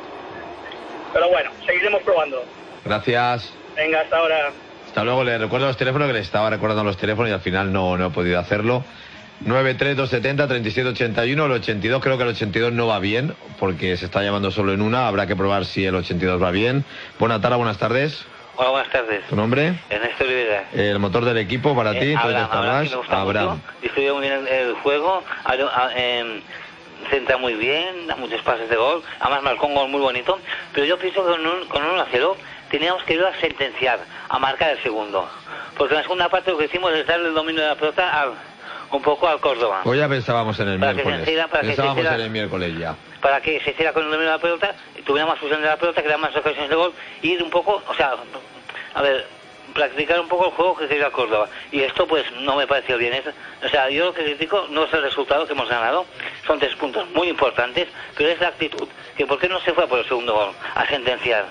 Pero bueno, seguiremos probando. Gracias. Venga, hasta ahora. Hasta luego, le recuerdo los teléfonos, que les estaba recordando los teléfonos y al final no, no he podido hacerlo. nueve tres dos siete cero, tres siete ocho uno, el ochenta y dos, creo que el ochenta y dos no va bien, porque se está llamando solo en una, habrá que probar si el ochenta y dos va bien. Buenas tardes, buenas tardes. Hola, buenas tardes. ¿Tu nombre? Ernesto Rivera. El motor del equipo para Eh, ti, Abraham, Toyota Abraham, que me Starbash, gusta Abraham. mucho. Distribuye muy bien el juego, a- a- eh, centra muy bien, da muchos pases de gol, además marcó un gol muy bonito, pero yo pienso que con un, con un uno a cero teníamos que ir a sentenciar, a marcar el segundo, porque en la segunda parte lo que hicimos es darle el dominio de la pelota al, un poco al Córdoba, Pues ya pensábamos en el Para que se miércoles. hiciera- para que se pensábamos hiciera- en el miércoles ya. para que se hiciera con el dominio de la pelota, y tuviera más fusión de la pelota, crear más ocasiones de gol, y ir un poco, o sea, a ver, practicar un poco el juego que quería Córdoba. Y esto pues no me pareció bien. Es, o sea, yo lo que critico no es el resultado que hemos ganado, son tres puntos muy importantes, pero es la actitud, que por qué no se fue por el segundo gol, a sentenciar.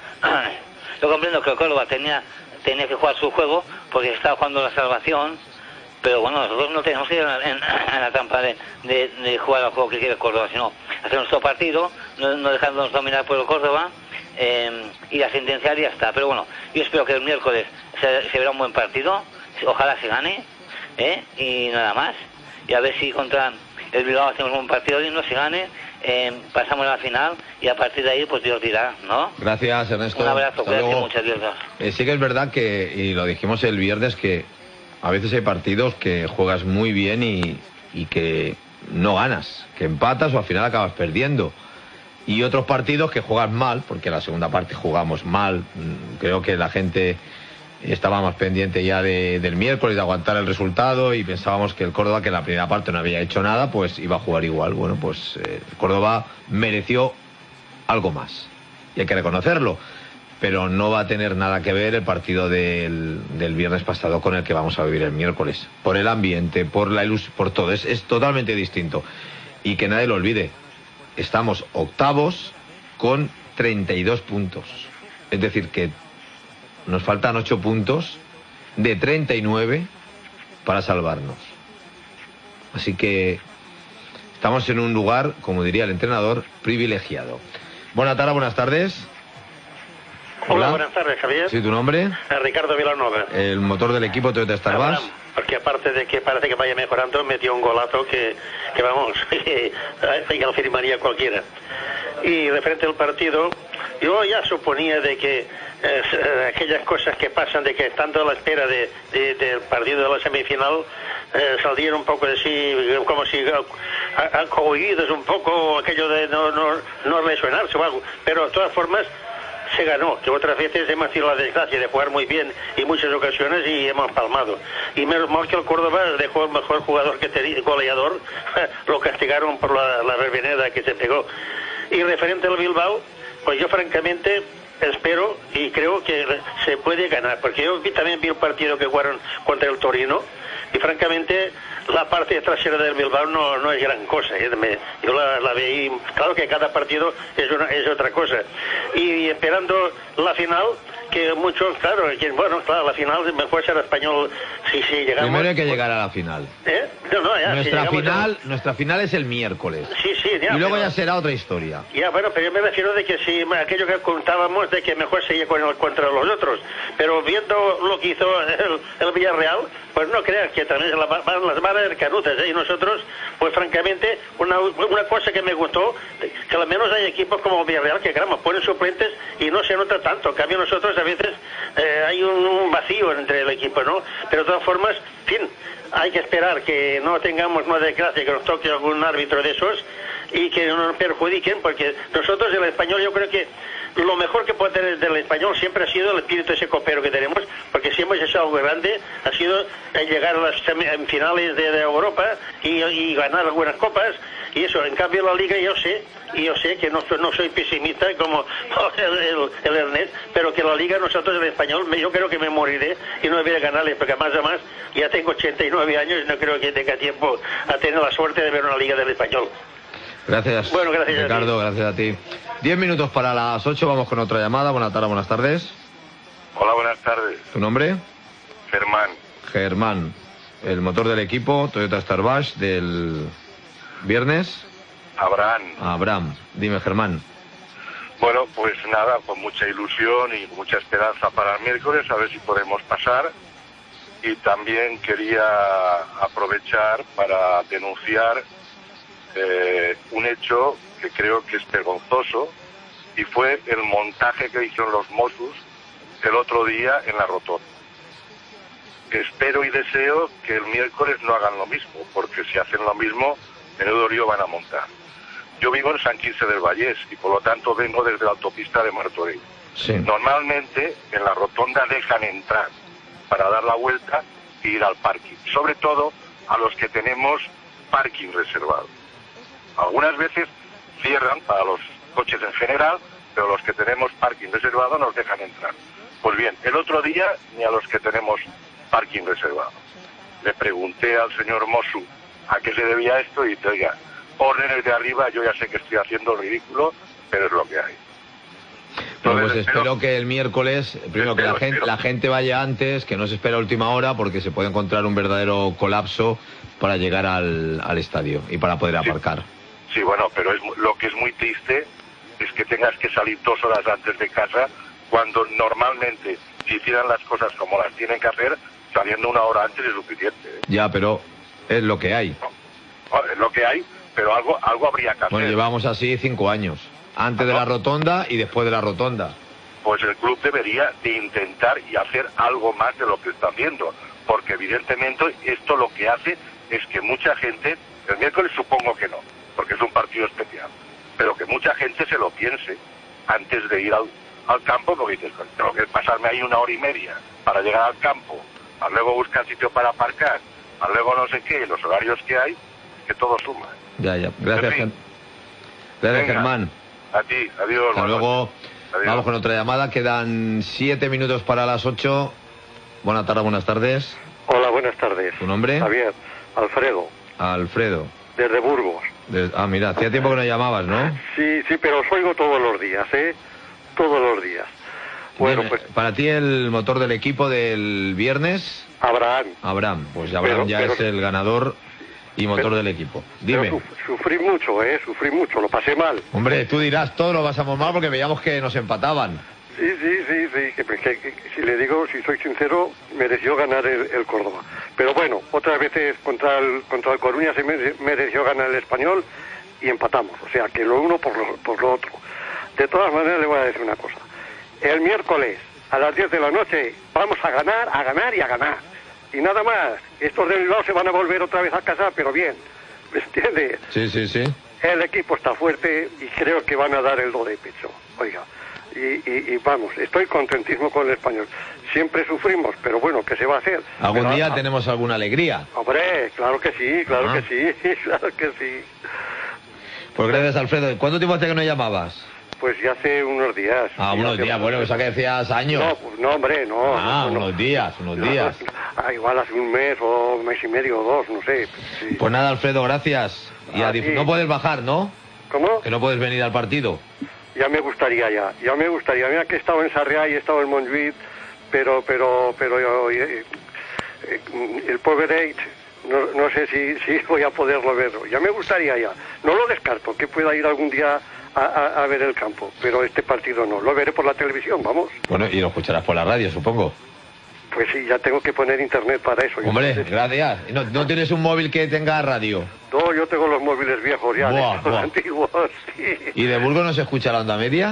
Yo comprendo que el Córdoba tenía, tenía que jugar su juego, porque estaba jugando la salvación, pero bueno, nosotros no tenemos que ir en, en, en la trampa de, de, de jugar al juego que quiere Córdoba, sino hacer nuestro partido, no, no dejándonos dominar por el Córdoba, eh, y a sentenciar y ya está. Pero bueno, yo espero que el miércoles se, se verá un buen partido, ojalá se gane, ¿eh? Y nada más, y a ver si contra el Bilbao hacemos un partido y no se gane, eh, pasamos a la final y a partir de ahí pues Dios dirá, ¿no? Gracias, Ernesto. Un abrazo, Hasta cuídate luego. mucho, Dios. Eh, sí que es verdad que, y lo dijimos el viernes, que a veces hay partidos que juegas muy bien y, y que no ganas, que empatas o al final acabas perdiendo. Y otros partidos que juegas mal, porque la segunda parte jugamos mal. Creo que la gente estaba más pendiente ya de, del miércoles, de aguantar el resultado, y pensábamos que el Córdoba, que en la primera parte no había hecho nada, pues iba a jugar igual. Bueno, pues eh, el Córdoba mereció algo más, y hay que reconocerlo. Pero no va a tener nada que ver el partido del, del viernes pasado con el que vamos a vivir el miércoles. Por el ambiente, por la ilus, por todo. Es, es totalmente distinto. Y que nadie lo olvide. Estamos octavos con treinta y dos puntos. Es decir, que nos faltan ocho puntos de treinta y nueve para salvarnos. Así que estamos en un lugar, como diría el entrenador, privilegiado. Buenas tardes, buenas tardes. Hola, buenas tardes, Javier. Sí, ¿tu nombre? Eh, Ricardo Vilanova. El motor del equipo Toyota Starbash. Abraham, porque aparte de que parece que vaya mejorando, metió un golazo que, que vamos, que lo firmaría cualquiera. Y referente al partido, yo ya suponía de que eh, aquellas cosas que pasan, de que estando a la espera de, de, del partido de la semifinal, eh, saldrían un poco de sí, como si acogidos un poco, aquello de no, no, no lesionarse o algo. Pero de todas formas, se ganó, que otras veces hemos tenido la desgracia de jugar muy bien en muchas ocasiones y hemos palmado. Y menos mal que el Córdoba dejó el mejor jugador que tenía, goleador, lo castigaron por la, la reveneda que se pegó. Y referente al Bilbao, pues yo francamente espero y creo que se puede ganar, porque yo vi, también vi el partido que jugaron contra el Torino, y francamente la parte trasera del Bilbao no, no es gran cosa, ¿eh? Me, yo la, la veí, claro que cada partido es, una, es otra cosa, y, y esperando la final, que muchos, claro, que, bueno, claro, la final mejor será Español si, si llegamos. Primero hay que llegar a la final. ¿Eh? No, no, ya, nuestra, si final, a... nuestra final es el miércoles. Sí, sí, ya, y luego pero... ya será otra historia. Ya, bueno, pero yo me refiero de que si aquello que contábamos de que mejor seguía con el, contra los otros, pero viendo lo que hizo el, el Villarreal, pues no creas que también la, las malas canutas, ¿eh? Y nosotros, pues francamente, una, una cosa que me gustó, que al menos hay equipos como el Villarreal que, caramba, ponen suplentes y no se nota tanto. En cambio nosotros a veces eh, hay un, un vacío entre el equipo, ¿no? Pero de todas formas, en fin, hay que esperar que no tengamos una desgracia, que nos toque algún árbitro de esos y que no nos perjudiquen, porque nosotros el español, yo creo que lo mejor que puede tener del español siempre ha sido el espíritu ese copero que tenemos, porque si hemos hecho algo grande ha sido llegar a las finales de, de Europa y, y ganar algunas copas, y eso. En cambio la liga yo sé, y yo sé que no, no soy pesimista como el, el, el Ernest, pero que la liga nosotros el español, yo creo que me moriré y no voy a ganarle, porque más a más ya tengo ochenta y nueve años y no creo que tenga tiempo a tener la suerte de ver una liga del español. Gracias, bueno, gracias Ricardo, gracias a ti. Diez minutos para las ocho, vamos con otra llamada. Buenas tardes, buenas tardes. Hola, buenas tardes. ¿Tu nombre? Germán. Germán, el motor del equipo Toyota Starbash del viernes. Abraham. Abraham, dime, Germán. Bueno, pues nada, con mucha ilusión y mucha esperanza para el miércoles, a ver si podemos pasar. Y también quería aprovechar para denunciar Eh, un hecho que creo que es vergonzoso, y fue el montaje que hicieron los Mossos el otro día en la rotonda. Espero y deseo que el miércoles no hagan lo mismo, porque si hacen lo mismo, menudo lío van a montar. Yo vivo en San Quirze del Vallès y por lo tanto vengo desde la autopista de Martorell. Sí. Normalmente en la rotonda dejan entrar para dar la vuelta e ir al parking, sobre todo a los que tenemos parking reservado. Algunas veces cierran para los coches en general, pero los que tenemos parking reservado nos dejan entrar. Pues bien, el otro día ni a los que tenemos parking reservado. Le pregunté al señor Mosu a qué se debía esto y te oiga, órdenes de arriba, yo ya sé que estoy haciendo el ridículo, pero es lo que hay. Bueno, pues espero que el miércoles, primero que la gente, la gente vaya antes, que no se espera a última hora, porque se puede encontrar un verdadero colapso para llegar al, al estadio y para poder aparcar. Sí, bueno, pero es, lo que es muy triste es que tengas que salir dos horas antes de casa, cuando normalmente, si hicieran las cosas como las tienen que hacer, saliendo una hora antes es suficiente, ¿eh? Ya, pero es lo que hay. No, es lo que hay, pero algo, algo habría que hacer. Bueno, llevamos así cinco años. Antes de la rotonda y después de la rotonda. Pues el club debería de intentar y hacer algo más de lo que está haciendo, porque evidentemente esto lo que hace es que mucha gente, el miércoles supongo que no, porque es un partido especial, pero que mucha gente se lo piense antes de ir al, al campo, porque dices, tengo que pasarme ahí una hora y media para llegar al campo, a luego buscar sitio para aparcar, a luego no sé qué, los horarios que hay, que todo suma. Ya, ya. Gracias, Gen... Gracias Germán. A ti, adiós. Hasta luego. Adiós. Vamos con otra llamada. Quedan siete minutos para las ocho. Buenas tardes, buenas tardes. Hola, buenas tardes. ¿Tu nombre? Javier. Alfredo. Alfredo. Desde Burgos. De... Ah, mira, hacía tiempo que no llamabas, ¿no? Sí, sí, pero os oigo todos los días, ¿eh? Todos los días. Bueno, Bien, pues... Para ti el motor del equipo del viernes... Abraham. Abraham. Pues Abraham pero, ya pero... es el ganador... y motor pero, del equipo. Dime. Pero sufrí mucho, ¿eh? Sufrí mucho, lo pasé mal. Hombre, tú dirás, todo lo pasamos mal porque veíamos que nos empataban. Sí, sí, sí, sí. Que, que, que, que, si le digo, si soy sincero, mereció ganar el, el Córdoba. Pero bueno, otras veces contra el, contra el Coruña se mereció ganar el Español y empatamos. O sea, que lo uno por lo, por lo otro. De todas maneras, le voy a decir una cosa. El miércoles, a las diez de la noche, vamos a ganar, a ganar y a ganar. Y nada más, estos de Bilbao se van a volver otra vez a casa, pero bien, ¿me entiendes? Sí, sí, sí. El equipo está fuerte y creo que van a dar el do de pecho, oiga. Y, y, y vamos, estoy contentísimo con el Español. Siempre sufrimos, pero bueno, ¿qué se va a hacer? ¿Algún pero, día a, tenemos alguna alegría? Hombre, claro que sí, claro ah. que sí, claro que sí. Pues gracias, Alfredo. ¿Cuánto tiempo hace que no llamabas? Pues ya hace unos días. Ah, unos días, unos... bueno, o sea que decías años. No, pues no, hombre, no. Ah, no, no, unos no. días, unos no, días. Ah, igual hace un mes o un mes y medio o dos, no sé. Sí. Pues nada, Alfredo, gracias. Y ah, a dif... sí. No puedes bajar, ¿no? ¿Cómo? Que no puedes venir al partido. Ya me gustaría, ya. Ya me gustaría. Mira que he estado en Sarriá y he estado en Montjuïc, pero, pero, pero yo, eh, eh, el Poverade, no, no sé si, si voy a poderlo ver. Ya me gustaría ya. No lo descarto, que pueda ir algún día a, a, a ver el campo, pero este partido no. Lo veré por la televisión, vamos. Bueno, y lo escucharás por la radio, supongo. Pues sí, ya tengo que poner internet para eso. Hombre, entonces... gracias. ¿No, ¿No tienes un móvil que tenga radio? No, yo tengo los móviles viejos ya, buah, los buah. antiguos, sí. ¿Y de Burgos no se escucha la onda media?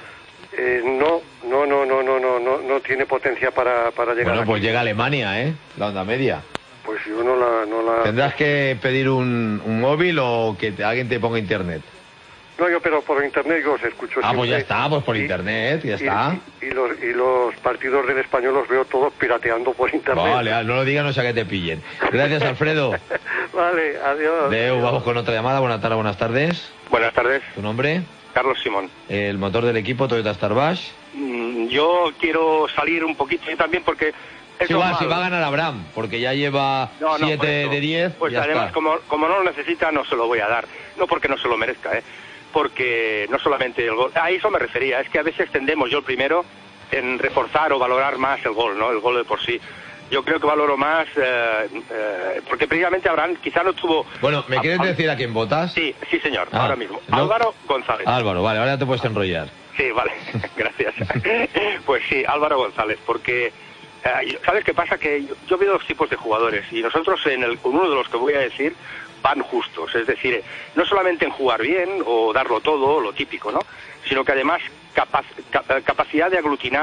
Eh, no, no, no, no, no, no, no, no tiene potencia para, para llegar. Bueno, pues aquí. llega a Alemania, ¿eh? La onda media. Pues yo no la... No la... ¿Tendrás que pedir un, un móvil o que te, alguien te ponga internet? No, yo pero por internet yo os escucho Ah, siempre. pues ya está, pues por y, internet, ya y, está. Y, y, los, y los partidos del Español los veo todos pirateando por internet. Vale, no lo digas, no sea que te pillen. Gracias, Alfredo. Vale, adiós. Deu, vamos con otra llamada. Buenas tardes, buenas tardes. Buenas tardes. ¿Tu nombre? Carlos Simón. El motor del equipo Toyota Starbash. Mm, yo quiero salir un poquito yo también porque... Es sí, va, normal. si va a ganar Abraham, porque ya lleva siete no, de diez. Pues ya además, está. como, como no lo necesita, no se lo voy a dar. No porque no se lo merezca, ¿eh? Porque no solamente el gol... A eso me refería, es que a veces tendemos, yo el primero, en reforzar o valorar más el gol, ¿no? El gol de por sí. Yo creo que valoro más, eh, eh, porque precisamente Abraham quizá no tuvo... Bueno, ¿me quieres decir a quién votas? Sí, sí señor, ah, ahora mismo. ¿no? Álvaro González. Álvaro, vale, ahora te puedes enrollar. Sí, vale, gracias. Pues sí, Álvaro González, porque... Eh, ¿Sabes qué pasa? Que yo, yo veo dos tipos de jugadores y nosotros en el, uno de los que voy a decir van justos, es decir, no solamente en jugar bien o darlo todo, lo típico, ¿no? Sino que además capaz, cap, capacidad de aglutinar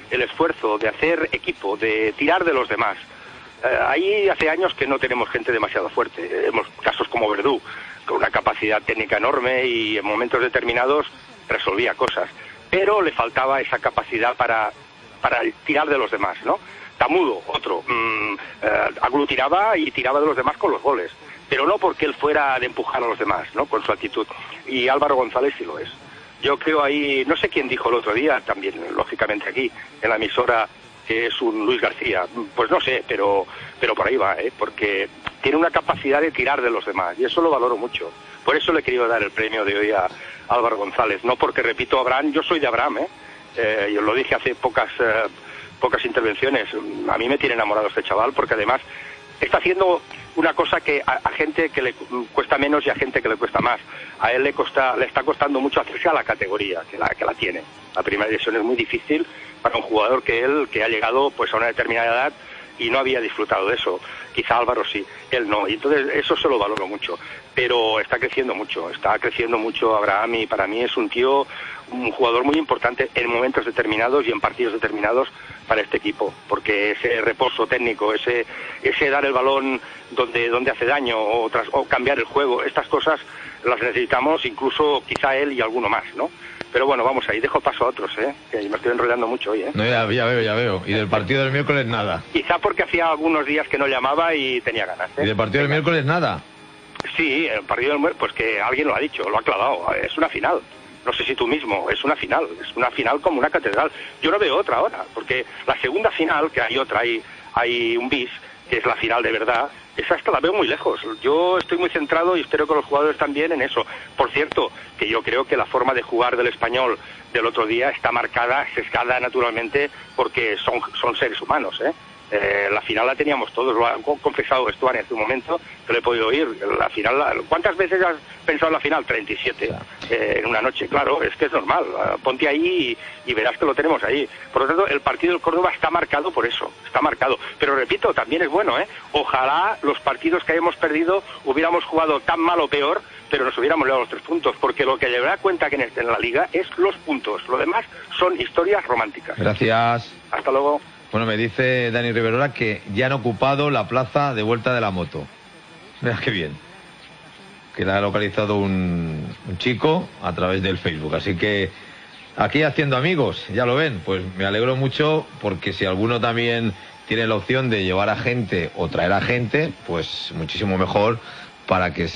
el esfuerzo de hacer equipo, de tirar de los demás. Eh, ahí hace años que no tenemos gente demasiado fuerte. Hemos casos como Verdú, con una capacidad técnica enorme y en momentos determinados resolvía cosas. Pero le faltaba esa capacidad para, para tirar de los demás, ¿no? Tamudo, otro, mmm, eh, aglutinaba y tiraba de los demás con los goles. Pero no porque él fuera de empujar a los demás, ¿no? Con su actitud. Y Álvaro González sí lo es. Yo creo ahí, no sé quién dijo el otro día, también, lógicamente aquí, en la emisora, que es un Luis García. Pues no sé, pero pero por ahí va, ¿eh? Porque tiene una capacidad de tirar de los demás, y eso lo valoro mucho. Por eso le he querido dar el premio de hoy a Álvaro González. No porque, repito, Abraham, yo soy de Abraham, ¿eh? eh yo lo dije hace pocas, eh, pocas intervenciones. A mí me tiene enamorado este chaval, porque además está haciendo una cosa que a, a gente que le cuesta menos y a gente que le cuesta más. A él le costa, le está costando mucho hacerse a la categoría que la, que la tiene. La primera división es muy difícil para un jugador que él, que ha llegado pues a una determinada edad y no había disfrutado de eso. Quizá Álvaro sí, él no. Y entonces eso se lo valoro mucho. Pero está creciendo mucho, está creciendo mucho Abraham, y para mí es un tío, un jugador muy importante en momentos determinados y en partidos determinados para este equipo, porque ese reposo técnico, ese ese dar el balón donde donde hace daño o, tras, o cambiar el juego, estas cosas las necesitamos, incluso quizá él y alguno más, ¿no? Pero bueno, vamos ahí, dejo paso a otros, ¿eh? Que me estoy enrollando mucho hoy, ¿eh? No, ya, ya veo, ya veo. Y del partido del miércoles nada. Quizá porque hacía algunos días que no llamaba y tenía ganas, ¿eh? ¿Y del partido del miércoles nada? Sí, el partido del miércoles, pues que alguien lo ha dicho, lo ha clavado, es una final. No sé si tú mismo, es una final, es una final como una catedral. Yo no veo otra ahora, porque la segunda final, que hay otra, hay, hay un bis, que es la final de verdad, esa hasta la veo muy lejos. Yo estoy muy centrado y espero que los jugadores también en eso. Por cierto, que yo creo que la forma de jugar del Español del otro día está marcada, sesgada naturalmente, porque son, son seres humanos, ¿eh? Eh, la final la teníamos todos, lo ha confesado Estuan en su momento, que lo he podido oír. La final, la, ¿cuántas veces has pensado en la final? treinta y siete eh, en una noche. Claro, es que es normal. Ponte ahí y, y verás que lo tenemos ahí. Por lo tanto, el partido del Córdoba está marcado por eso, está marcado. Pero repito, también es bueno, ¿eh? Ojalá los partidos que hayamos perdido hubiéramos jugado tan mal o peor, pero nos hubiéramos llevado los tres puntos, porque lo que llevará cuenta que en, este, en la Liga es los puntos. Lo demás son historias románticas. Gracias. Hasta luego. Bueno, me dice Dani Riverola que ya han ocupado la plaza de Vuelta de la Moto. Mira qué bien. Que la ha localizado un, un chico a través del Facebook. Así que aquí haciendo amigos, ya lo ven. Pues me alegro mucho, porque si alguno también tiene la opción de llevar a gente o traer a gente, pues muchísimo mejor, para que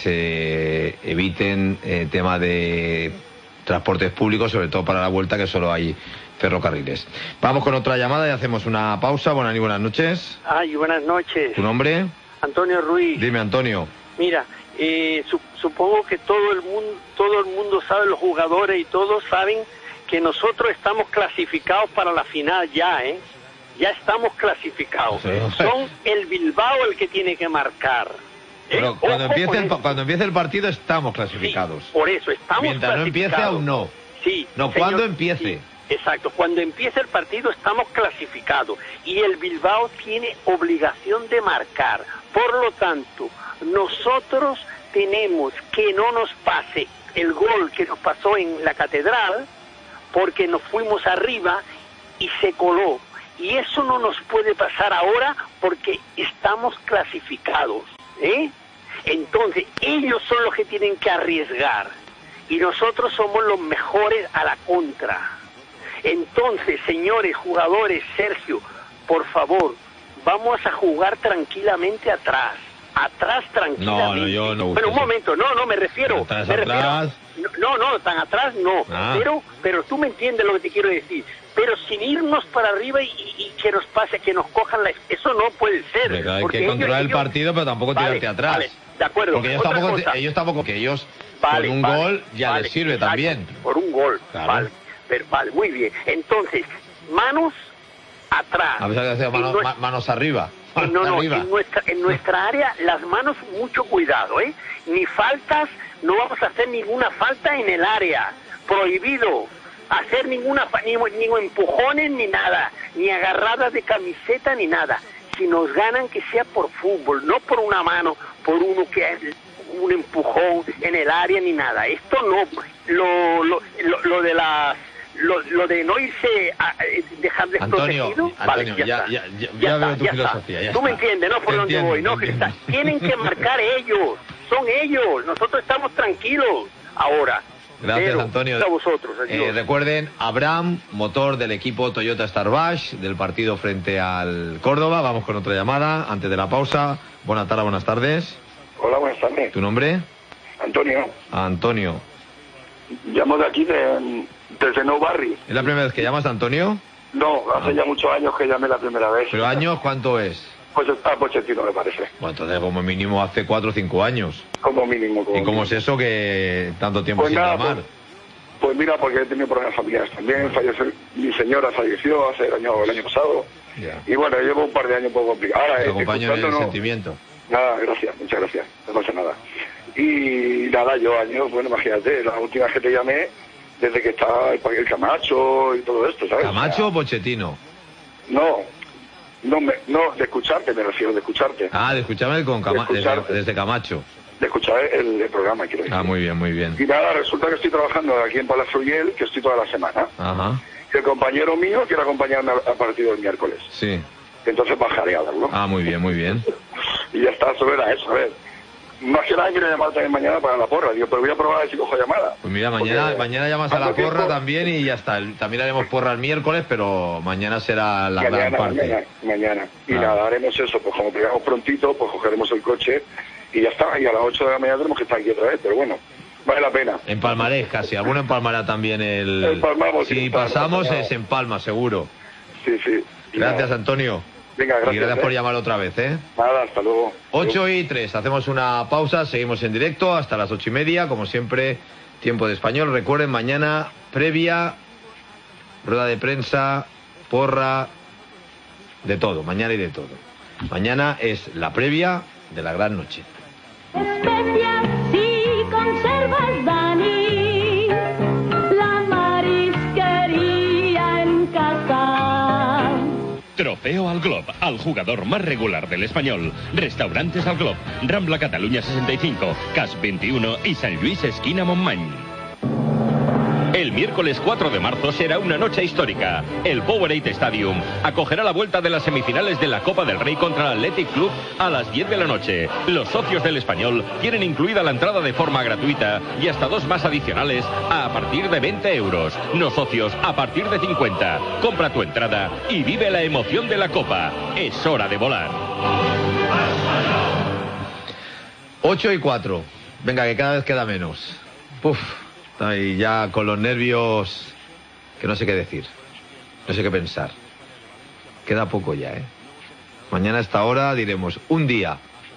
se eviten eh, tema de transportes públicos, sobre todo para la vuelta, que solo hay ferrocarriles. Vamos con otra llamada y hacemos una pausa. Buenas y buenas noches. Ay, buenas noches. ¿Tu nombre? Antonio Ruiz. Dime, Antonio. Mira, eh, su, supongo que todo el mundo, todo el mundo sabe, los jugadores y todos saben que nosotros estamos clasificados para la final ya, ¿eh? Ya estamos clasificados. Sí. Son el Bilbao el que tiene que marcar. ¿eh? Pero cuando empiece, el, cuando empiece el partido estamos clasificados. Sí, por eso estamos Mientras clasificados. no empiece, aún no. Sí. No, señor, cuando empiece. Sí. Exacto, cuando empiece el partido estamos clasificados y el Bilbao tiene obligación de marcar. Por lo tanto, nosotros tenemos que no nos pase el gol que nos pasó en la Catedral, porque nos fuimos arriba y se coló. Y eso no nos puede pasar ahora porque estamos clasificados, ¿eh? Entonces, ellos son los que tienen que arriesgar y nosotros somos los mejores a la contra. Entonces, señores jugadores, Sergio, por favor, vamos a jugar tranquilamente atrás. Atrás tranquilamente. No, no, yo no. Pero un momento, no, no, me refiero. Atrás, me atrás. refiero no, no, tan atrás no. Ah. Pero, pero tú me entiendes lo que te quiero decir. Pero sin irnos para arriba y, y, y que nos pase, que nos cojan la... Eso no puede ser. Venga, hay que controlar ellos, el partido, pero tampoco vale, tirarte atrás. Vale, de acuerdo. Porque ellos tampoco, ellos tampoco, que ellos vale, con un vale, gol ya vale, les sirve exacto, también. Por un gol, claro. Vale. Pero, vale, muy bien. Entonces, manos atrás. A pesar de hacer manos, nuestra, manos arriba. No, no, arriba. En, nuestra, en nuestra área, las manos, mucho cuidado, ¿eh? Ni faltas, no vamos a hacer ninguna falta en el área. Prohibido hacer ninguna, ni, ni empujones ni nada, ni agarradas de camiseta ni nada. Si nos ganan, que sea por fútbol, no por una mano, por uno que es un empujón en el área ni nada. Esto no, lo, lo, lo, lo de las lo, lo de no irse a, a dejar desprotegido, Antonio, vale, Antonio, ya, ya, está. ya, ya, Ya ya está, veo tu ya filosofía. está. Ya Tú me está. entiendes, ¿no? Por Te dónde entiendo, voy, ¿no? te Que entiendo. está- tienen que marcar ellos, son ellos, nosotros estamos tranquilos ahora. Gracias, Pero, Antonio. a vosotros, Eh, adiós. recuerden, Abraham, motor del equipo Toyota Starbash, del partido frente al Córdoba. Vamos con otra llamada antes de la pausa. Buenas tardes, buenas tardes. Hola, buenas tardes. ¿Tu nombre? Antonio, Antonio. llamo de aquí, de, desde Nou Barri. ¿Es la primera vez que llamas, Antonio? No, hace Ah. ya muchos años que llamé la primera vez. ¿Pero años cuánto es? Pues está Pochettino, me parece. Bueno, entonces como mínimo hace cuatro o cinco años. Como mínimo. Como ¿Y cómo mínimo. es eso que tanto tiempo Pues sin nada, llamar? pues, pues mira, porque he tenido problemas familiares también. Falleció, mi señora falleció hace el año, el año pasado. Ya. Y bueno, llevo un par de años un poco complicado. Ahora, Te eh, acompaño en el escuchándonos- sentimiento. Nada, gracias, muchas gracias. No pasa nada. Y nada, yo años, bueno, imagínate, la última vez que te llamé, desde que está el, el Camacho y todo esto, ¿sabes? ¿Camacho o Pochettino? No, no, me, no, de escucharte me refiero, de escucharte. Ah, de escucharme con Cama- De escucharte. desde, desde Camacho. De escuchar el, el programa, quiero decir. Ah, muy bien, muy bien. Y nada, resulta que estoy trabajando aquí en Palacio Yel, que estoy toda la semana. Ajá, Y el compañero mío quiere acompañarme a, a partir del miércoles. sí. Entonces bajaré a verlo. Ah, muy bien, muy bien. Y ya está, eso era eso, a ver. Más que nada quiero llamar también mañana para la porra, digo, pero voy a probar a ver si cojo llamada. Pues mira, mañana, Porque mañana llamas a la tanto porra tiempo- también y ya está. El- También haremos porra el miércoles, pero mañana será la gran mañana, parte. mañana, mañana. Y Ah. nada, haremos eso, pues como llegamos prontito, pues cogeremos el coche y ya está. Y a las ocho de la mañana tenemos que estar aquí otra vez, pero bueno, vale la pena. Empalmarés casi, alguno empalmará también el... Empalmamos, si sí, pasamos empalmamos. es en Palma, seguro. Sí, sí. Y Gracias, nada. Antonio. Venga, gracias. Y gracias ¿eh? por llamar otra vez, ¿eh? Nada, hasta luego. ocho y tres, hacemos una pausa, seguimos en directo hasta las ocho y media, como siempre, tiempo de español. Recuerden, mañana previa, rueda de prensa, porra, de todo, mañana y de todo. Mañana es la previa de la gran noche. Especias si conservas, Dani, la marisquería en casa. Trofeo al Glob, al jugador más regular del Español. Restaurantes al Glob, Rambla Cataluña sesenta y cinco, Cas veintiuno y San Luis esquina Montmany. El miércoles cuatro de marzo será una noche histórica. El Powerade Stadium acogerá la vuelta de las semifinales de la Copa del Rey contra el Athletic Club a las diez de la noche. Los socios del Español tienen incluida la entrada de forma gratuita y hasta dos más adicionales a partir de veinte euros. No socios a partir de cincuenta. Compra tu entrada y vive la emoción de la Copa. Es hora de volar. ocho y cuatro. Venga, que cada vez queda menos. Puf, y ya con los nervios que no sé qué decir. No sé qué pensar. Queda poco ya, ¿eh? Mañana a esta hora diremos un día.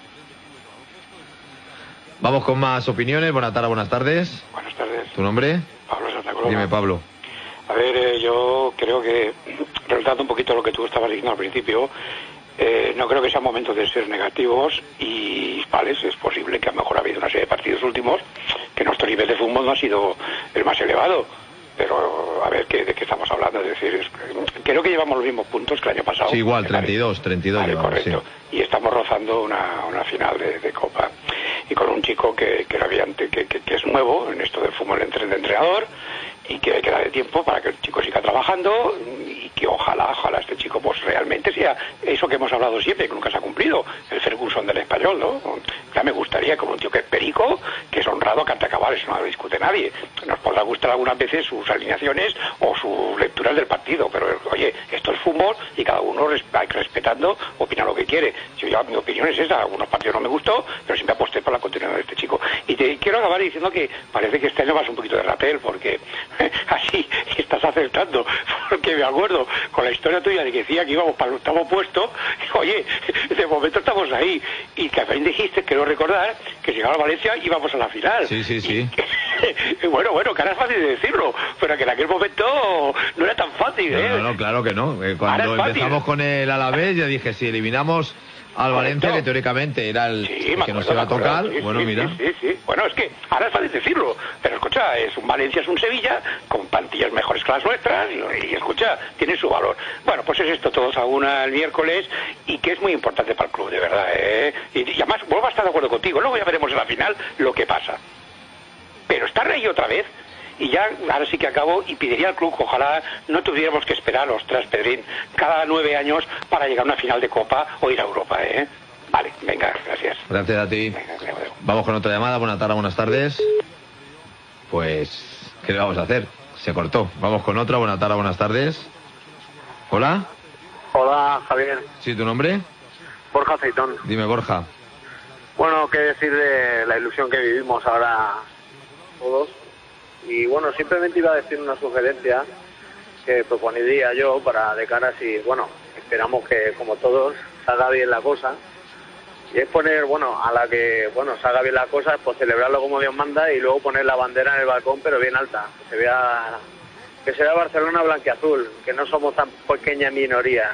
Vamos con más opiniones. Buenas tardes, buenas tardes. Buenas tardes, ¿Tu nombre? Pablo Santa Coloma. Dime, Pablo. A ver, eh, yo creo que, resaltando un poquito lo que tú estabas diciendo al principio, eh, no creo que sea momento de ser negativos y, vale, es posible que a lo mejor ha habido una serie de partidos últimos que nuestro nivel de fútbol no ha sido el más elevado. Pero, a ver, ¿qué, ¿de qué estamos hablando? Es decir, es- creo que llevamos los mismos puntos que el año pasado. Sí, igual, me treinta y dos, treinta y dos Vale, llevamos, correcto. sí. Y estamos rozando una, una final de, de Copa. Y con un chico que, que, era brillante, que, que, que es nuevo en esto del fútbol entre- de entrenador y que hay que darle tiempo para que el chico siga trabajando y que ojalá, ojalá este chico pues realmente sea eso que hemos hablado siempre, que nunca se ha cumplido, el Ferguson del español, ¿no? Ya me gustaría con un tío que es perico, que es honrado, canta cabal, eso no lo discute nadie. Nos podrá gustar algunas veces sus alineaciones o sus lecturas del partido, pero oye, esto es fútbol y cada uno res- hay que respetando, opina lo que quiere. Yo ya mi opinión es esa, algunos partidos no me gustó, pero siempre aposté por la continuidad de este chico. Y te quiero acabar diciendo que parece que este año vas un poquito de rapel, porque así estás acertando, porque me acuerdo con la historia tuya de que decía que íbamos para el octavo puesto, y, oye, de momento estamos ahí, y que también dijiste, quiero recordar, que si llegaba a Valencia íbamos a la final. Sí, sí, sí. Y bueno, bueno, que ahora es fácil de decirlo, pero que en aquel momento no era tan fácil, ¿eh? No, no, no, claro que no. Eh, Ahora Cuando es fácil. empezamos con el Alavés, yo dije, si eliminamos al Valencia, que teóricamente era el Sí, me que nos acuerdo, iba a me acuerdo, tocar, sí, bueno, sí, mira. Sí, sí, sí. Bueno, es que ahora es fácil decirlo, pero escucha, es un Valencia, es un Sevilla, con plantillas mejores que las nuestras, y, y escucha, tiene su valor. Bueno, pues es esto, todos a una el miércoles, y que es muy importante para el club, de verdad, ¿eh? Y, y además, vuelvo a estar de acuerdo contigo, luego ya veremos en la final lo que pasa. Pero estar ahí otra vez, Y ya, ahora sí que acabo, y pediría al club que ojalá no tuviéramos que esperar, ostras, Pedrín, cada nueve años para llegar a una final de Copa o ir a Europa, ¿eh? Vale, venga, gracias. Gracias a ti. Vamos con otra llamada. Buenas tardes, buenas tardes. Pues, ¿qué le vamos a hacer? Se cortó. Vamos con otra. Buenas tardes, buenas tardes. Hola. Hola, Javier. ¿Sí, tu nombre? Borja Aceitón. Dime, Borja. Bueno, qué decir de la ilusión que vivimos ahora todos. Y bueno, simplemente iba a decir una sugerencia que propondría yo para de cara si, bueno, esperamos que como todos salga bien la cosa. Y es poner, bueno, a la que, bueno, salga bien la cosa, pues celebrarlo como Dios manda y luego poner la bandera en el balcón, pero bien alta. Que se vea, que se vea Barcelona blanquiazul, que no somos tan pequeña minoría.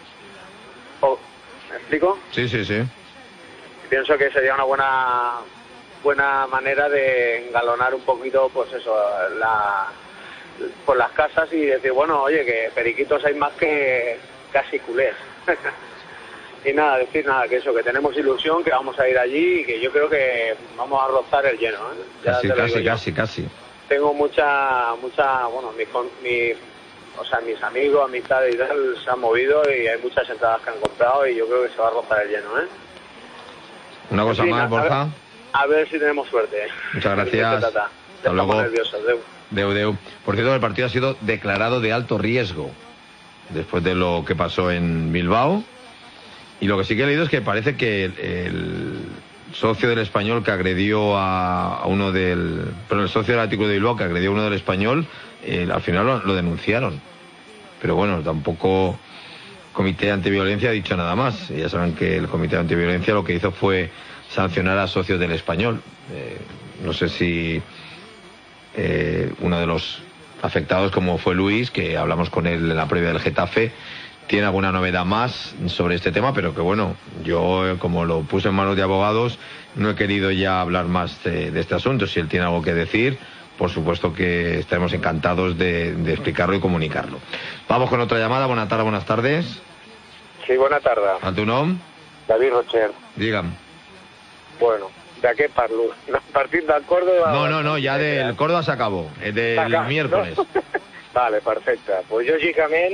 Oh, ¿me explico? Sí, sí, sí. Pienso que sería una buena buena manera de engalonar un poquito, pues eso, la, por las casas y decir, bueno, oye, que periquitos hay más que casi culés. Y nada, decir nada, que eso, que tenemos ilusión, que vamos a ir allí y que yo creo que vamos a rozar el lleno, ¿eh? Ya Casi, te lo casi, digo yo. casi, casi. Tengo mucha, mucha, bueno, mi, mi, o sea, mis amigos, amistades y tal se han movido y hay muchas entradas que han comprado y yo creo que se va a rozar el lleno, ¿eh? Una cosa Sí, más, a- Borja. A ver, a ver si tenemos suerte. Muchas gracias. Hasta Hasta luego. nerviosos, Deu. Deu, deu. Por cierto, el partido ha sido declarado de alto riesgo después de lo que pasó en Bilbao. Y lo que sí que he leído es que parece que el, el socio del Español que agredió a, a uno del... Pero el socio del Atlético de Bilbao que agredió a uno del Español, eh, al final lo, lo denunciaron. Pero bueno, tampoco Comité Antiviolencia ha dicho nada más. Ya saben que el Comité Antiviolencia lo que hizo fue sancionar a socios del Español. Eh, no sé si eh, uno de los afectados, como fue Luis, que hablamos con él en la previa del Getafe, tiene alguna novedad más sobre este tema, pero que bueno, yo como lo puse en manos de abogados, no he querido ya hablar más de, de este asunto. Si él tiene algo que decir, por supuesto que estaremos encantados de, de explicarlo y comunicarlo. Vamos con otra llamada. Buenas tardes, buenas tardes. Sí, bona tarda. ¿A tu nom? David Rocher. Digue'm. Bueno, de què parlo? El partit del Córdoba... No, no, no, ya del Córdoba se acabó, el del S'acaba, miércoles. No? Vale, perfecte. Pues lògicament,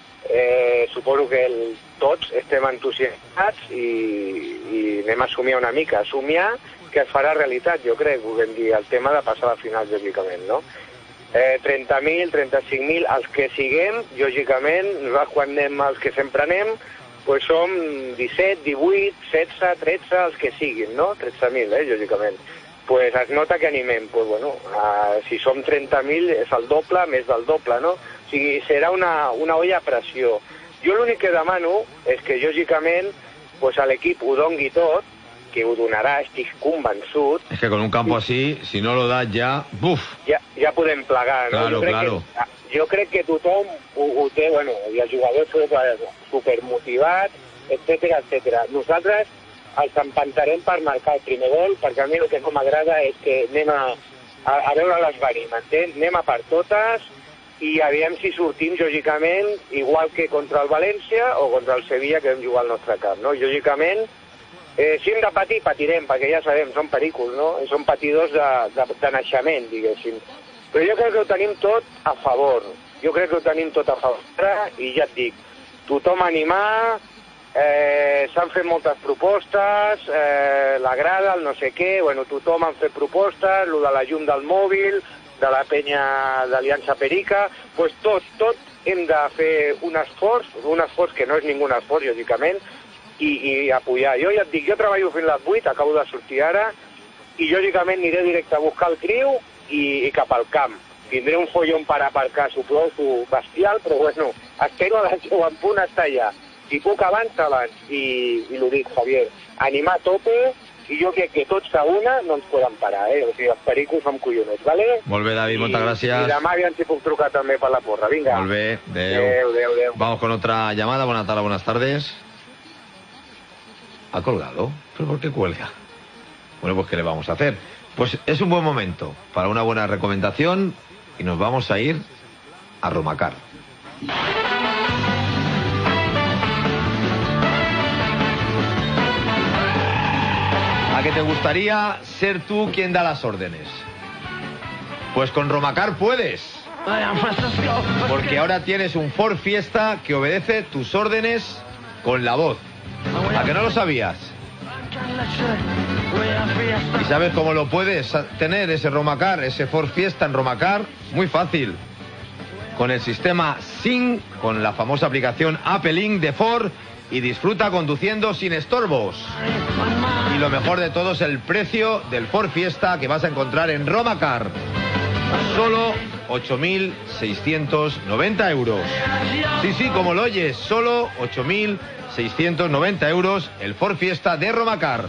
eh, suposo que el, tots estem entusiasmats i, i anem a somiar una mica, a somiar que es farà realitat, jo crec, volem dir, el tema de passar a la final, lògicament, no? Eh, trenta mil, trenta-cinc mil, els que siguem, lògicament, nosaltres quan anem els que sempre anem, pues som disset, divuit, setze, tretze, els que siguin, no? tretze mil, eh, lògicament. Pues es nota que animem, pues bueno, uh, si som trenta mil és el doble, més del doble, no? O sigui, serà una, una olla a pressió. Jo l'únic que demano és que, lògicament, pues a l'equip ho dongui tot, que ho donarà, estic convençut. Es que con un campo así, si no lo das ya, ¡buf! Ja, ja podem plegar, no? Claro, jo crec claro. Que, jo crec que tothom ho, ho té, bueno, i els jugadors supermotivats, etcètera, etcètera. Nosaltres els empantarem per marcar el primer gol, perquè a mi el que no m'agrada és que anem a, a, a veure-les venir, m'entén? Anem a per totes i aviam si sortim, lògicament, igual que contra el València o contra el Sevilla, que vam jugar al nostre camp, no? Lògicament, Eh, si hem de patir, patirem, perquè ja sabem, són perícols, no? Són patidors de, de, de naixement, diguéssim. Però jo crec que ho tenim tot a favor. Jo crec que ho tenim tot a favor. I ja et dic, tothom animar, eh, s'han fet moltes propostes, eh, la grada, el no sé què, bueno, tothom han fet propostes, lo de la llum del mòbil, de la penya d'Aliança Perica, pues tot, tot hem de fer un esforç, un esforç que no és ningú esforç, lògicament, i, i apoyar. Jo ja et dic, jo treballo fins les vuit, acabo de sortir ara, i lògicament aniré directe a buscar el criu i, i cap al camp. Tindré un follon per aparcar, suposo, bestial, però bueno, espero a les deu en punt estar allà. Si puc abans, abans. I, i l'ho dic, Javier, animar a tope, i jo crec que tots a una no ens poden parar, eh? O sigui, els pericos som collonets, ¿vale? Molt bé, David, moltes gràcies. I demà aviam si puc trucar també per la porra, vinga. Molt bé, adeu. Adeu, adeu, adeu. Vamos con otra llamada. Buenas tardes, buenas tardes. ¿Ha colgado? ¿Pero por qué cuelga? Bueno, pues ¿qué le vamos a hacer? Pues es un buen momento para una buena recomendación y nos vamos a ir a Romacar. ¿A qué te gustaría ser tú quien da las órdenes? Pues con Romacar puedes. Porque ahora tienes un Ford Fiesta que obedece tus órdenes con la voz. ¿A que no lo sabías? ¿Y sabes cómo lo puedes tener ese Romacar, ese Ford Fiesta en Romacar? Muy fácil. Con el sistema Sync, con la famosa aplicación Apple Link de Ford, y disfruta conduciendo sin estorbos. Y lo mejor de todo es el precio del Ford Fiesta que vas a encontrar en Romacar. Solo ocho mil seiscientos noventa euros. Sí, sí, como lo oyes, solo ocho mil seiscientos noventa euros el Ford Fiesta de Romacar.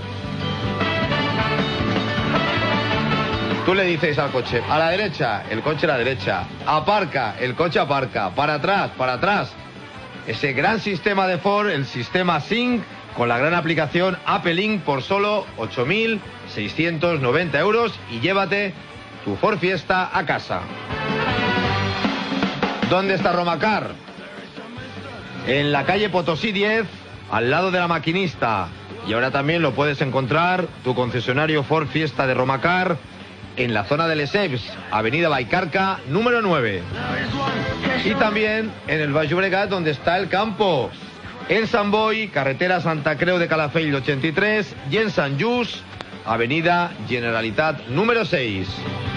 Tú le dices al coche, a la derecha, el coche a la derecha, aparca, el coche aparca, para atrás, para atrás. Ese gran sistema de Ford, el sistema Sync, con la gran aplicación Apple Link por solo ocho mil seiscientos noventa euros y llévate tu Ford Fiesta a casa. ¿Dónde está Romacar? En la calle Potosí diez, al lado de La Maquinista. Y ahora también lo puedes encontrar, tu concesionario Ford Fiesta de Romacar, en la zona de Lesseps, avenida Baicarca, número nueve. Y también en el Baix Llobregat, donde está el campo. En Sant Boi, carretera Santa Creu de Calafell ochenta y tres, y en Sant Just, avenida Generalitat número seis.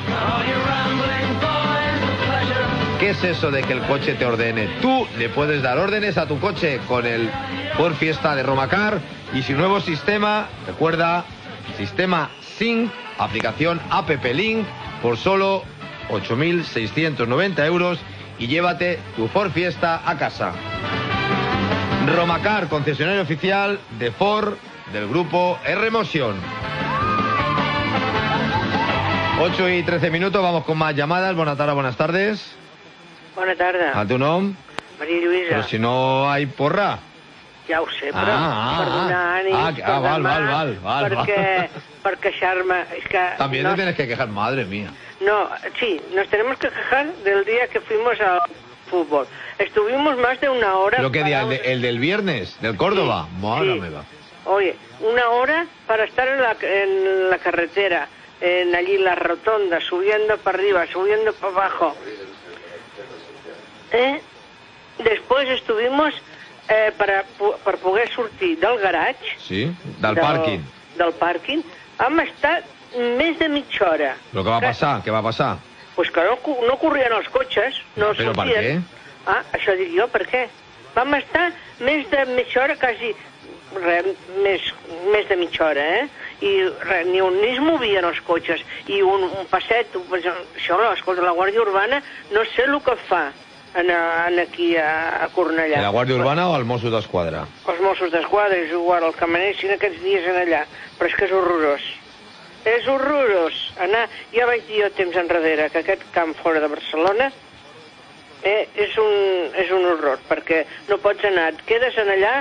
¿Qué es eso de que el coche te ordene? Tú le puedes dar órdenes a tu coche con el Ford Fiesta de Romacar y su nuevo sistema, recuerda, sistema Sync, aplicación App Link, por solo ocho mil seiscientos noventa euros y llévate tu Ford Fiesta a casa. Romacar, concesionario oficial de Ford del grupo R-Motion. ocho y trece minutos, vamos con más llamadas. Buenas tardes, buenas tardes. Bona tarda. ¿A tu nom? Maria Lluïsa. Pero si no hay porra. Ja ho sé, però Ah, ah, per donar ah. ànims, Ah, per ah, val, demà, val, val, val, perquè, per queixar-me. És que También no, te tienes que quejar, madre mía. no, sí, nos tenemos que quejar del día que fuimos al fútbol. Estuvimos más de una hora. ¿Pero qué día? ¿El, parados- de- el del viernes? ¿Del Córdoba? Madre sí. mía. Oye, una hora para estar en la, en la carretera, en allí la rotonda, subiendo para arriba, subiendo para abajo. Eh? Després estuvimos eh, per, a- per poder sortir del garatge, Sí, del pàrquing. del pàrquing, vam estar més de mitja hora. ¿Pero qué va a pasar? ¿Qué va a pasar? Pues que no, cu- no corrien els cotxes, no ¿Pero per sortien. què? Ah, això dic jo, per què? Vam estar més de mitja hora, quasi, re, més, més de mitja hora, eh? I re, ni, un- ni es movien els cotxes. I un, un passet, un, això, escolta, la Guàrdia Urbana, no sé el que fa en, en aquí a, a Cornellà. ¿En la Guardia Urbana o al Mossos d'Esquadra? Els Mossos d'Esquadra, és igual, el que manessin aquests dies en allà, però és que és horrorós. És horrorós anar, ja vaig dir jo temps enrere que aquest camp fora de Barcelona eh, és, un, és un horror, perquè no pots anar, et quedes en allà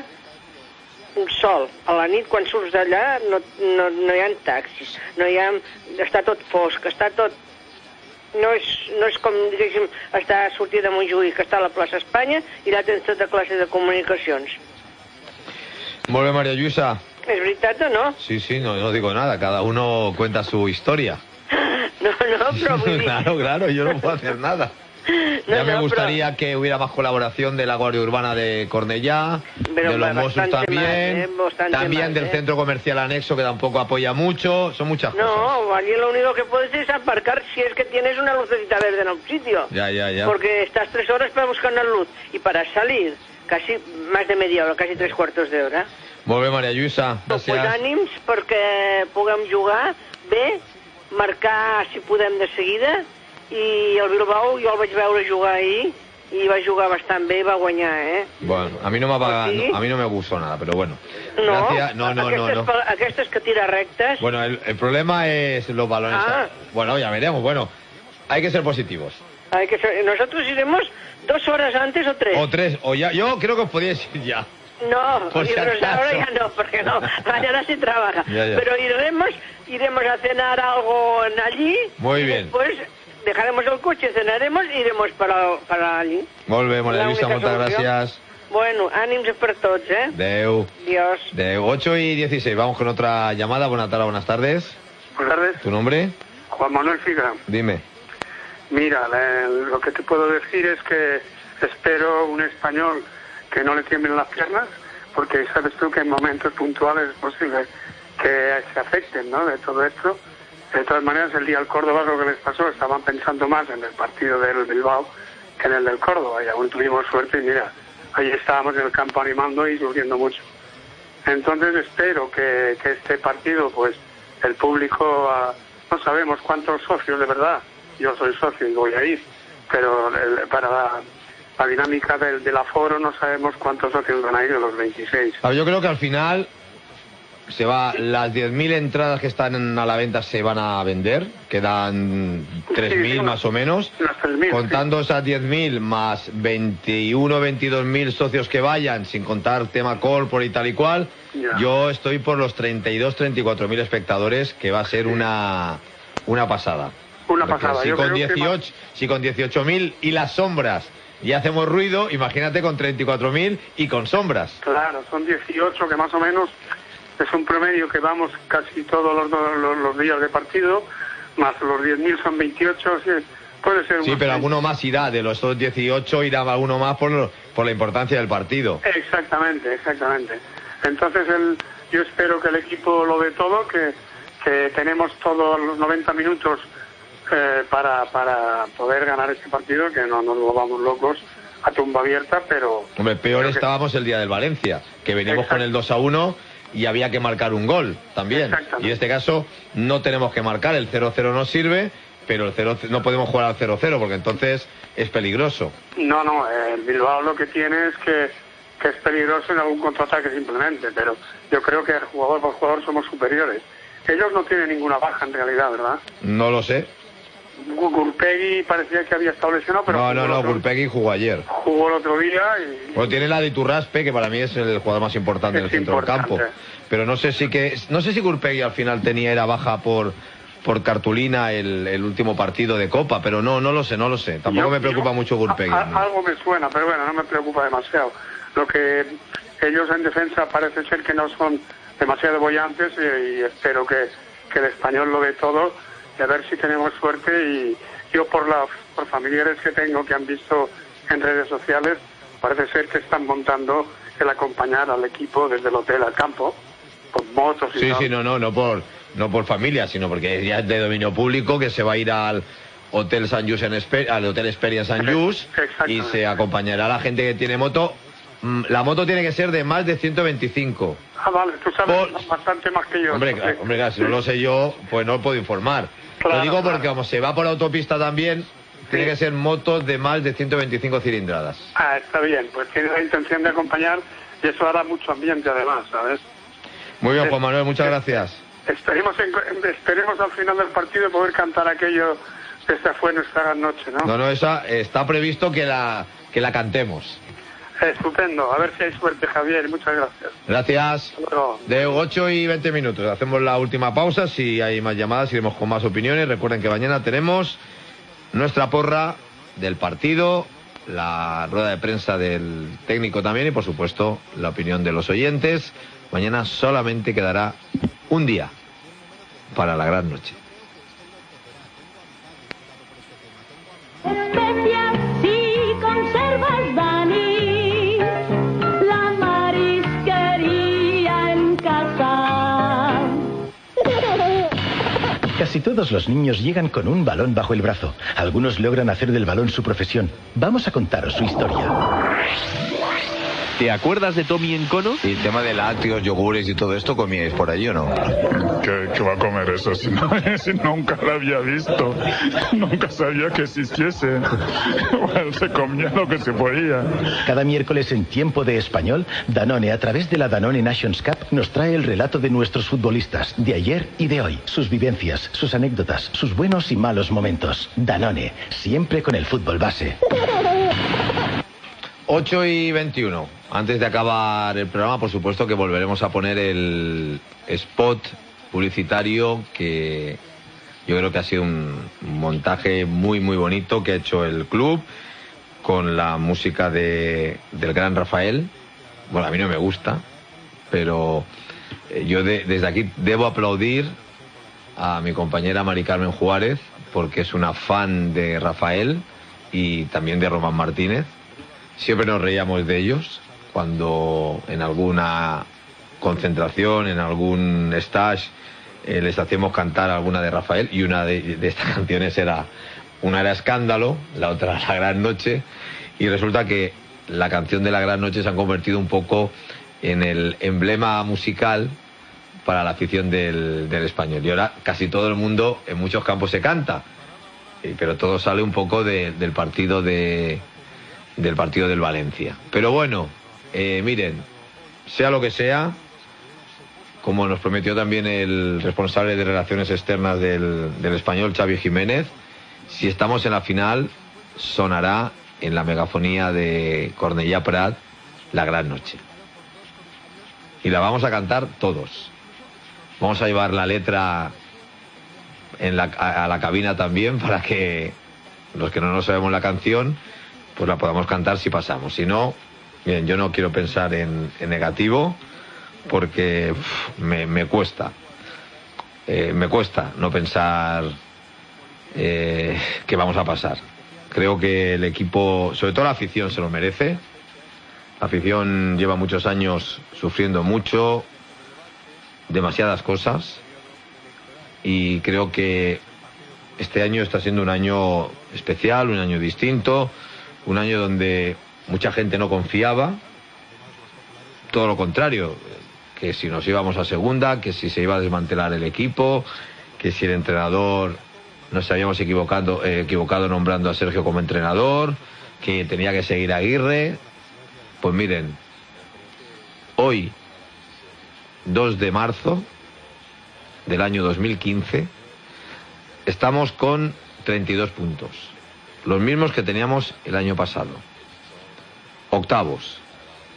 sol, a la nit quan surts d'allà no, no, no hi ha taxis, no hi ha, està tot fosc, està tot, no és, no és com, diguéssim, estar a sortir de Montjuïc, que està a la plaça Espanya, i allà tens tota classe de comunicacions. Molt bé, María Lluïsa. ¿Es veritat o no? Sí, sí, no, no digo nada. Cada uno cuenta su historia. No, no, però vull dir... Claro, claro, yo no puedo hacer nada. No, Ya me no, gustaría que hubiera más colaboración de la Guardia Urbana de Cornellá, Pero de los Mossos bastante también, más, ¿eh? Bastante también más, del ¿eh? centro comercial anexo que tampoco apoya mucho, son muchas cosas. No, allí lo único que puedes es aparcar si es que tienes una lucecita verde en un sitio. Ya, ya, ya. Porque estás tres horas para buscar una luz y para salir casi más de media hora, casi tres cuartos de hora. Molt bé, María Lluïsa, Pues gràcies. ànims perquè puguem jugar bé, marcar si podem de seguida, i el Bilbao jo el vaig veure jugar ahir i va jugar bastant bé i va guanyar, eh? Bueno, a mí no me ha, ¿Sí? no, a mí no me gustó nada, pero bueno. No, Gracias. No, no, no, aquestes, no. pa- aquestes que tira rectes. Bueno, el, el problema es los balones. Ah. Bueno, ya veremos. Bueno, hay que ser positivos. Hay que ser- nosotros iremos dos horas antes o tres. O tres, o ya. Yo creo que os podíais ir ya. No, Por si irnos acaso. ahora ya no, porque no, mañana sí trabaja. Ya, ya. Pero iremos, iremos a cenar algo en allí. Muy y bien. Después dejaremos el coche, cenaremos y iremos para, para allí. Molt bé, María La Lluïsa, única muchas solución. gracias. Bueno, ánimos per tots, eh? Deu. Dios. De ocho y dieciséis. Vamos con otra llamada. Buenas tardes, buenas tardes. Buenas tardes. ¿Tu nombre? Juan Manuel Figa. Dime. Mira, le- lo que te puedo decir es que espero un español que no le tiemblen las piernas, porque sabes tú que en momentos puntuales es posible que se afecten, ¿no?, de todo esto. De todas maneras, el día del Córdoba, lo que les pasó, estaban pensando más en el partido del Bilbao que en el del Córdoba, y aún tuvimos suerte, y mira, ahí estábamos en el campo animando y sufriendo mucho. Entonces espero que, que este partido, pues, el público, ah, no sabemos cuántos socios de verdad, yo soy socio y voy a ir, pero el- para la, la dinámica del, del aforo no sabemos cuántos socios van a ir de los veintiséis. A ver, yo creo que al final se va, las diez mil entradas que están a la venta se van a vender, quedan tres mil más o menos, contando esas diez mil más veintiuno, veintidós mil socios que vayan, sin contar tema corpore y tal y cual, Ya. yo estoy por los treinta y dos, treinta y cuatro mil espectadores, que va a ser una, una pasada. Una Porque pasada. Si Yo con, creo que dieciocho, si con dieciocho mil y las sombras ya hacemos ruido, imagínate con treinta y cuatro mil y con sombras. Claro, son dieciocho, que más o menos es un promedio que vamos casi todos los, los, los días de partido, más los diez mil son veintiocho, sí, puede ser. Sí, unos pero alguno más irá, de los dieciocho irá alguno más por, lo- por la importancia del partido. Exactamente, exactamente. Entonces el, yo espero que el equipo lo dé todo, que, que tenemos todos los noventa minutos eh, para, para poder ganar este partido, que no nos volvamos locos a tumba abierta, pero Hombre, peor Creo que- estábamos el día del Valencia, que veníamos con el dos a uno y había que marcar un gol también. Y en este caso no tenemos que marcar, el cero cero no sirve, pero el cero, no podemos jugar al cero cero porque entonces es peligroso. no, no, eh, el Bilbao lo que tiene es que, que es peligroso en algún contraataque simplemente, pero yo creo que jugador por jugador somos superiores. Ellos no tienen ninguna baja en realidad, ¿verdad? No lo sé. Gurpegui parecía que había estado lesionado, pero No, jugó, no, el no, otro, Gurpegui jugó ayer. jugó el otro día y Bueno, tiene la de Iturraspe, que para mí es el jugador más importante del centro del campo. Pero no sé si que no sé si Gurpegui al final tenía era baja por por cartulina el, el último partido de Copa, pero no no lo sé, no lo sé. Tampoco Yo- me preocupa yo- mucho Gurpegui. a- a- algo me suena, pero bueno, no me preocupa demasiado. Lo que ellos en defensa parece ser que no son demasiado bollantes y, y espero que, que el español lo dé todo y a ver si tenemos suerte. Y yo por las por familiares que tengo que han visto en redes sociales, parece ser que están montando el acompañar al equipo desde el hotel al campo, con motos y Sí, tal. sí, no, no, no por no por familia, sino porque ya es de dominio público que se va a ir al Hotel San Just en Espe- al Hotel Esperia en San Just y se acompañará a la gente que tiene moto. Mm, La moto tiene que ser de más de ciento veinticinco. Ah, vale, tú sabes bastante más que yo. Hombre, sí. claro, hombre, claro, si no lo sé yo, pues no puedo informar. Claro, lo digo porque claro. como se va por autopista también, tiene que ser motos de más de ciento veinticinco cilindradas. Ah, está bien, pues tiene la intención de acompañar y eso hará mucho ambiente además, ¿sabes? Muy bien, Juan Manuel, muchas gracias. Esperemos, en- esperemos al final del partido poder cantar aquello que esta fue nuestra gran noche, ¿no? No, no, esa está previsto que la que la cantemos. Estupendo, a ver si hay suerte, Javier, muchas gracias. Gracias. Hasta luego. De ocho y veinte minutos. Hacemos la última pausa. Si hay más llamadas, iremos con más opiniones. Recuerden que mañana tenemos nuestra porra del partido, la rueda de prensa del técnico también y, por supuesto, la opinión de los oyentes. Mañana solamente quedará un día para la gran noche. Especias si conservas, Dani, la marisquería en casa. Casi todos los niños llegan con un balón bajo el brazo. Algunos logran hacer del balón su profesión. Vamos a contaros su historia. ¿Te acuerdas de Tommy en cono? Y el tema de lácteos, yogures y todo esto, ¿comíais por allí o no? ¿Qué, qué va a comer eso si, no, si nunca lo había visto? Nunca sabía que existiese. Bueno, se comía lo que se podía. Cada miércoles en Tiempo de Español, Danone, a través de la Danone Nations Cup, nos trae el relato de nuestros futbolistas, de ayer y de hoy. Sus vivencias, sus anécdotas, sus buenos y malos momentos. Danone, siempre con el fútbol base. ocho y veintiuno. Antes de acabar el programa, por supuesto que volveremos a poner el spot publicitario que yo creo que ha sido un montaje muy muy bonito que ha hecho el club con la música de, del gran Rafael. Bueno, a mí no me gusta, pero yo de, desde aquí debo aplaudir a mi compañera Mari Carmen Juárez porque es una fan de Rafael y también de Román Martínez. Siempre nos reíamos de ellos cuando en alguna concentración, en algún stage, eh, les hacíamos cantar alguna de Rafael, y una de, de estas canciones era, una era Escándalo, la otra La Gran Noche, y resulta que la canción de La Gran Noche se ha convertido un poco en el emblema musical para la afición del, del Español. Y ahora casi todo el mundo en muchos campos se canta, pero todo sale un poco de, del partido de del partido del Valencia. Pero bueno, eh, miren, sea lo que sea, como nos prometió también el responsable de Relaciones Externas del, del Español, Xavi Jiménez, si estamos en la final, sonará en la megafonía de Cornellà Prat La Gran Noche. Y la vamos a cantar todos. Vamos a llevar la letra en la, a, a la cabina también, para que los que no nos sabemos la canción, pues la podamos cantar si pasamos. Si no, bien, yo no quiero pensar en, en negativo, porque uf, me, me cuesta. Eh, me cuesta no pensar eh, que vamos a pasar. Creo que el equipo, sobre todo la afición, se lo merece. La afición lleva muchos años sufriendo mucho, demasiadas cosas, y creo que este año está siendo un año especial, un año distinto, un año donde mucha gente no confiaba, todo lo contrario, que si nos íbamos a segunda, que si se iba a desmantelar el equipo, que si el entrenador nos habíamos equivocado, eh, equivocado nombrando a Sergio como entrenador, que tenía que seguir a Aguirre. Pues miren, hoy, dos de marzo del año dos mil quince, estamos con treinta y dos puntos, los mismos que teníamos el año pasado. Octavos.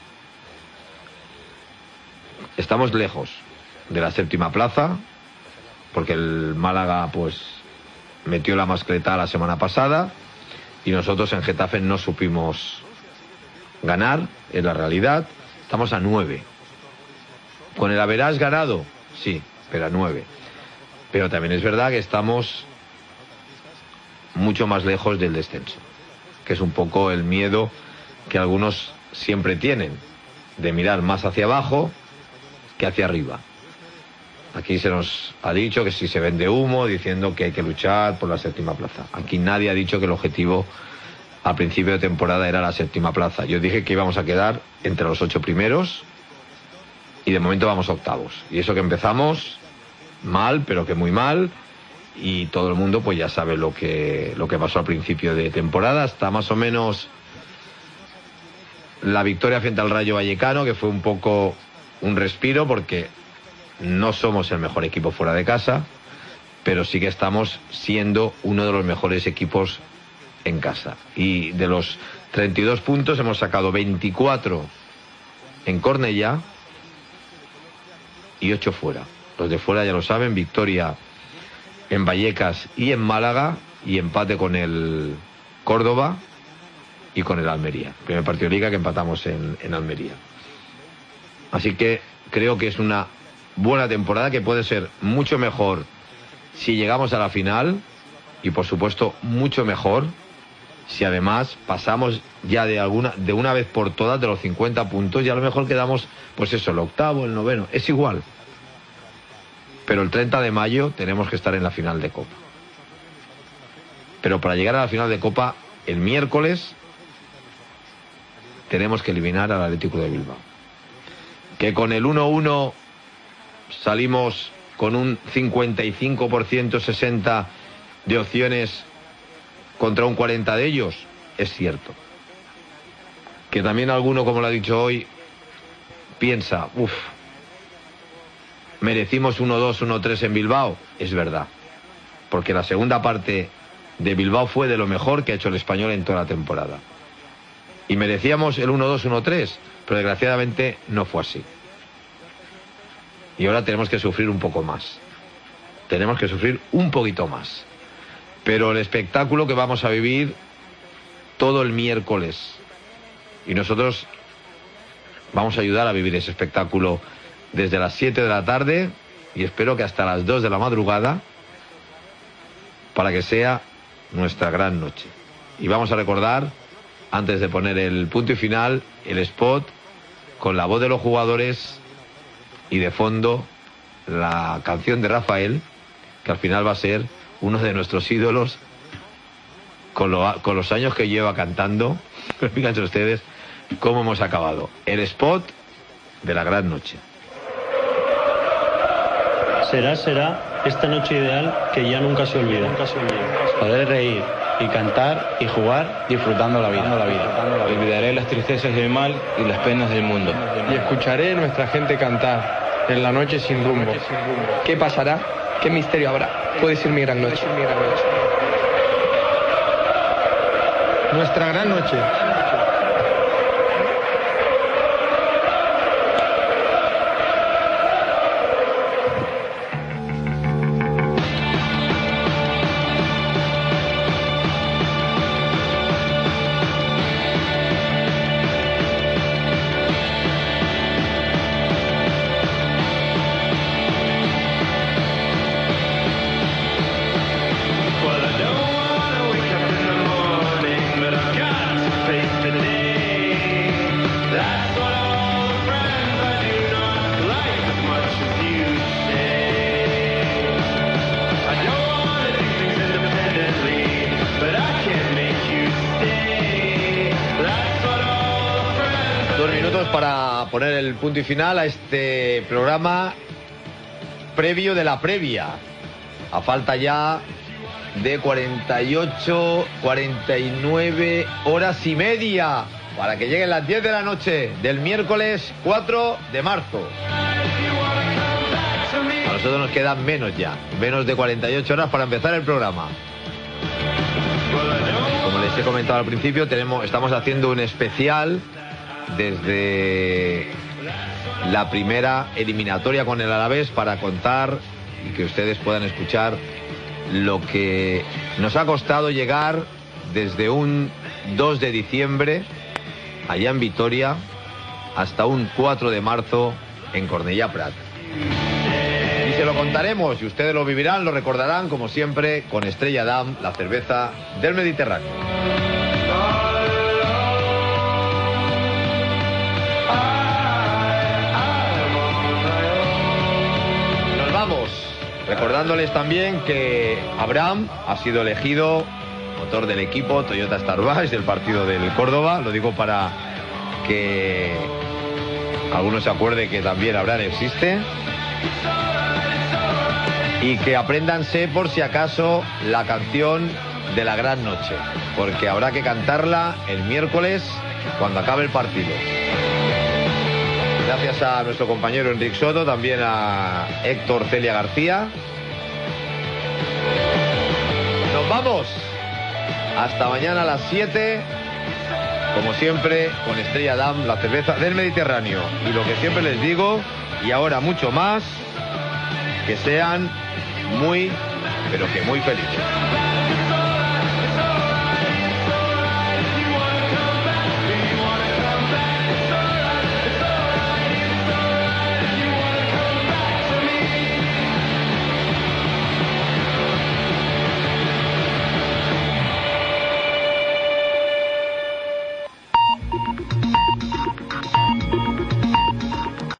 Estamos lejos de la séptima plaza, porque el Málaga pues metió la mascleta la semana pasada y nosotros en Getafe no supimos ganar, es la realidad. Estamos a nueve. ¿Con el Average ganado? Sí, pero a nueve. Pero también es verdad que estamos mucho más lejos del descenso, que es un poco el miedo que algunos siempre tienen, de mirar más hacia abajo que hacia arriba. Aquí se nos ha dicho que si se vende humo, diciendo que hay que luchar por la séptima plaza. Aquí nadie ha dicho que el objetivo a principio de temporada era la séptima plaza. Yo dije que íbamos a quedar entre los ocho primeros y de momento vamos octavos. Y eso que empezamos mal, pero que muy mal, y todo el mundo pues ya sabe lo que, lo que pasó al principio de temporada. Está más o menos la victoria frente al Rayo Vallecano, que fue un poco un respiro, porque no somos el mejor equipo fuera de casa, pero sí que estamos siendo uno de los mejores equipos en casa. Y de los treinta y dos puntos hemos sacado veinticuatro en Cornellà y ocho fuera. Los de fuera ya lo saben, victoria en Vallecas y en Málaga, y empate con el Córdoba y con el Almería. Primer partido de Liga que empatamos en, en Almería. Así que creo que es una buena temporada, que puede ser mucho mejor si llegamos a la final, y por supuesto mucho mejor si además pasamos ya de alguna de una vez por todas de los cincuenta puntos, y a lo mejor quedamos, pues eso, el octavo, el noveno, es igual. Pero el treinta de mayo tenemos que estar en la final de Copa. Pero para llegar a la final de Copa, el miércoles tenemos que eliminar al Atlético de Bilbao. Que con el uno uno salimos con un cincuenta y cinco por ciento, sesenta de opciones contra un cuarenta de ellos, es cierto. Que también alguno, como lo ha dicho hoy, piensa, uff, merecimos uno dos, uno tres en Bilbao, es verdad. Porque la segunda parte de Bilbao fue de lo mejor que ha hecho el Español en toda la temporada. Y merecíamos el uno dos, uno tres, pero desgraciadamente no fue así. Y ahora tenemos que sufrir un poco más. Tenemos que sufrir un poquito más. Pero el espectáculo que vamos a vivir todo el miércoles, y nosotros vamos a ayudar a vivir ese espectáculo desde las siete de la tarde, y espero que hasta las dos de la madrugada, para que sea nuestra gran noche. Y vamos a recordar, antes de poner el punto y final, el spot con la voz de los jugadores y de fondo la canción de Rafael, que al final va a ser uno de nuestros ídolos con, lo, con los años que lleva cantando. Pero fíjense ustedes cómo hemos acabado. El spot de la gran noche. Será, será esta noche ideal que ya nunca se olvida. Nunca se olvida. Poder reír y cantar y jugar disfrutando la vida. La vida. Olvidaré las tristezas del mal y las penas del mundo. Y escucharé a nuestra gente cantar en la noche sin rumbo. ¿Qué pasará? ¿Qué misterio habrá? Puede ser mi gran noche. Nuestra gran noche. Poner el punto y final a este programa previo de la previa, a falta ya de cuarenta y ocho, cuarenta y nueve horas y media para que lleguen las diez de la noche del miércoles cuatro de marzo. A nosotros nos quedan menos ya, menos de cuarenta y ocho horas para empezar el programa. Como les he comentado al principio, tenemos, estamos haciendo un especial desde la primera eliminatoria con el Alavés para contar y que ustedes puedan escuchar lo que nos ha costado llegar desde un dos de diciembre allá en Vitoria hasta un cuatro de marzo en Cornellà Prat. Y se lo contaremos y ustedes lo vivirán, lo recordarán como siempre con Estrella Damm, la cerveza del Mediterráneo. Recordándoles también que Abraham ha sido elegido motor del equipo Toyota Starbase del partido del Córdoba. Lo digo para que algunos se acuerden que también Abraham existe. Y que apréndanse por si acaso la canción de la gran noche, porque habrá que cantarla el miércoles cuando acabe el partido. Gracias a nuestro compañero Enric Soto, también a Héctor Celia García. Nos vamos. Hasta mañana a las siete. Como siempre, con Estrella Damm, la cerveza del Mediterráneo. Y lo que siempre les digo, y ahora mucho más, que sean muy, pero que muy felices.